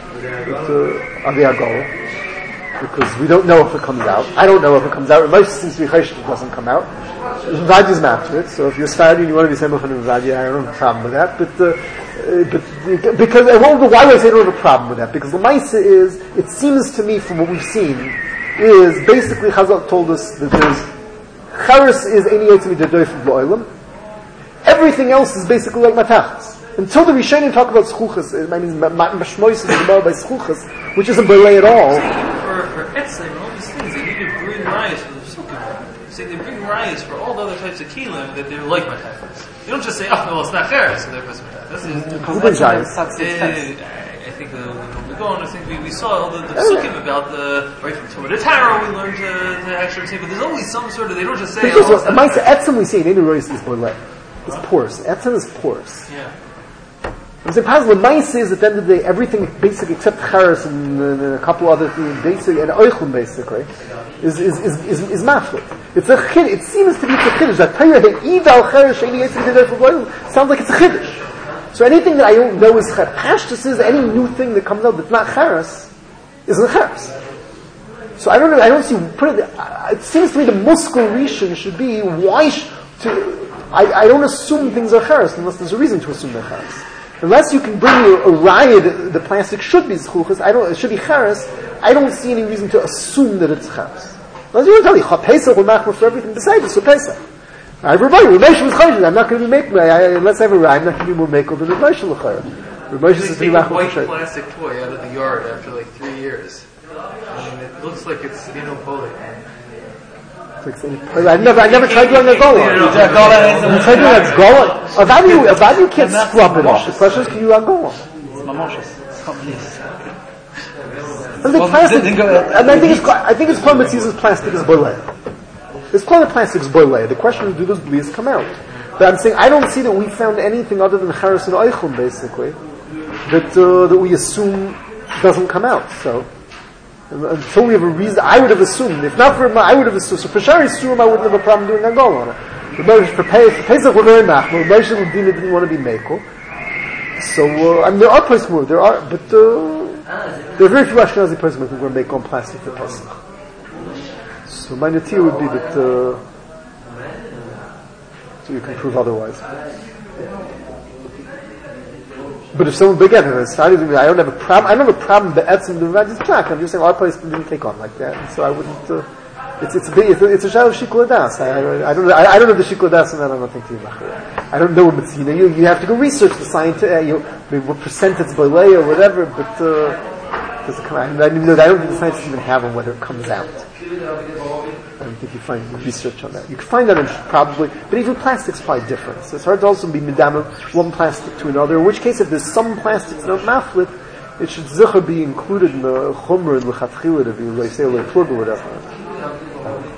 but on the Hagala. Because we don't know if it comes out. I don't know if it comes out. Moshe seems to be chayshit it doesn't come out. Vadi is matter it, so if you're Sfaradi and you want to be Semach and Vadi, I don't have a problem with that. But because, why would I say I don't have a problem with that? Because the Maisa is, it seems to me from what we've seen, is basically Chazal told us that there's Charis is Eini Yotzei Midadoif B'Olam. Everything else is basically like Matachas. Until the Rishonim talk about Schuchas, I mean, Mashmois is about by Schuchas, which isn't Belay at all. For Etzem and all these things, they need to bring rayas for the Psukim. So they bring rayas for all the other types of Kelim that they're like Matachas. You don't just say, oh, well, it's not Charis, so therefore it's Matachas. I think when we go on, I think we saw all the psukim about right from Torah to Tara, we learned to actually say, but there's always some sort of, they don't just say, Etzem we see in any rois is Borleh. It's porous. Etzem is porous. Yeah. It's impossible. Maisa is at the end of the day, everything basic except Charis and a couple other things, basic, and Oichum basically, is maflit. It's a chiddush. It seems to be a chiddush. That Torah Eidal Charis Sheini Yitzchak sounds like it's a chiddush. So anything that I don't know is Charis. Pashtus is any new thing that comes out that's not Charis isn't Charis. So I don't know. I don't see. It seems to me the muskul rishon should be why I don't assume things are Charis unless there's a reason to assume they're Charis. Unless you can bring a riot, the plastic should be Schuchas, it should be Charis, I don't see any reason to assume that it's Charis. Unless you want to tell you, Pesach will machmer for everything besides it, so Pesach. Everybody, Ramesh was Chayshit, I'm not going to be making, unless I have a rye, I'm not going to be more makel than Ramesh l'chayr. Ramesh is to be machmer for white plastic toy out of the yard after like 3 years. I mean, it looks like it's, Poli. I never tried doing a gola. I tried doing a gola. About you can't scrub it off. The question is, can you do a gola? I think it's problem that uses plastic as boiled. It's called plastic as boiled. The question is, do those bleeds come out? But I'm saying, I don't see that we found anything other than Charis and Eichel, basically, that we assume doesn't come out. So, until we have a reason, I would have assumed. If not for him, I would have assumed. So for Shari Surim, I wouldn't have a problem doing a goal on it. For Pesach, we're very machmir. Moshe Ladina didn't want to be mekel. So, there are places more. There are, but there are very few Ashkenazi places who think we're mekel on plastic for Pesach. So my natir would be that, so you can prove otherwise. But if someone again, I don't have a problem. I don't have a problem. The etzim the vad is black. I'm just saying our place didn't take on like that, and so I wouldn't. It's a shayla of shikul das. I don't know the shikul das, and I don't think I don't know what you have to go research the science. What percent it's bolei or whatever. But does it come out? I don't think the scientists even have on whether it comes out. I don't think you find research on that. You can find that probably, but even plastic's probably different. So it's hard to also be medamah one plastic to another. In which case, if there's some plastics not maflit, it should zicha be included in the chumrah and the chatchila to be like say like plug or whatever.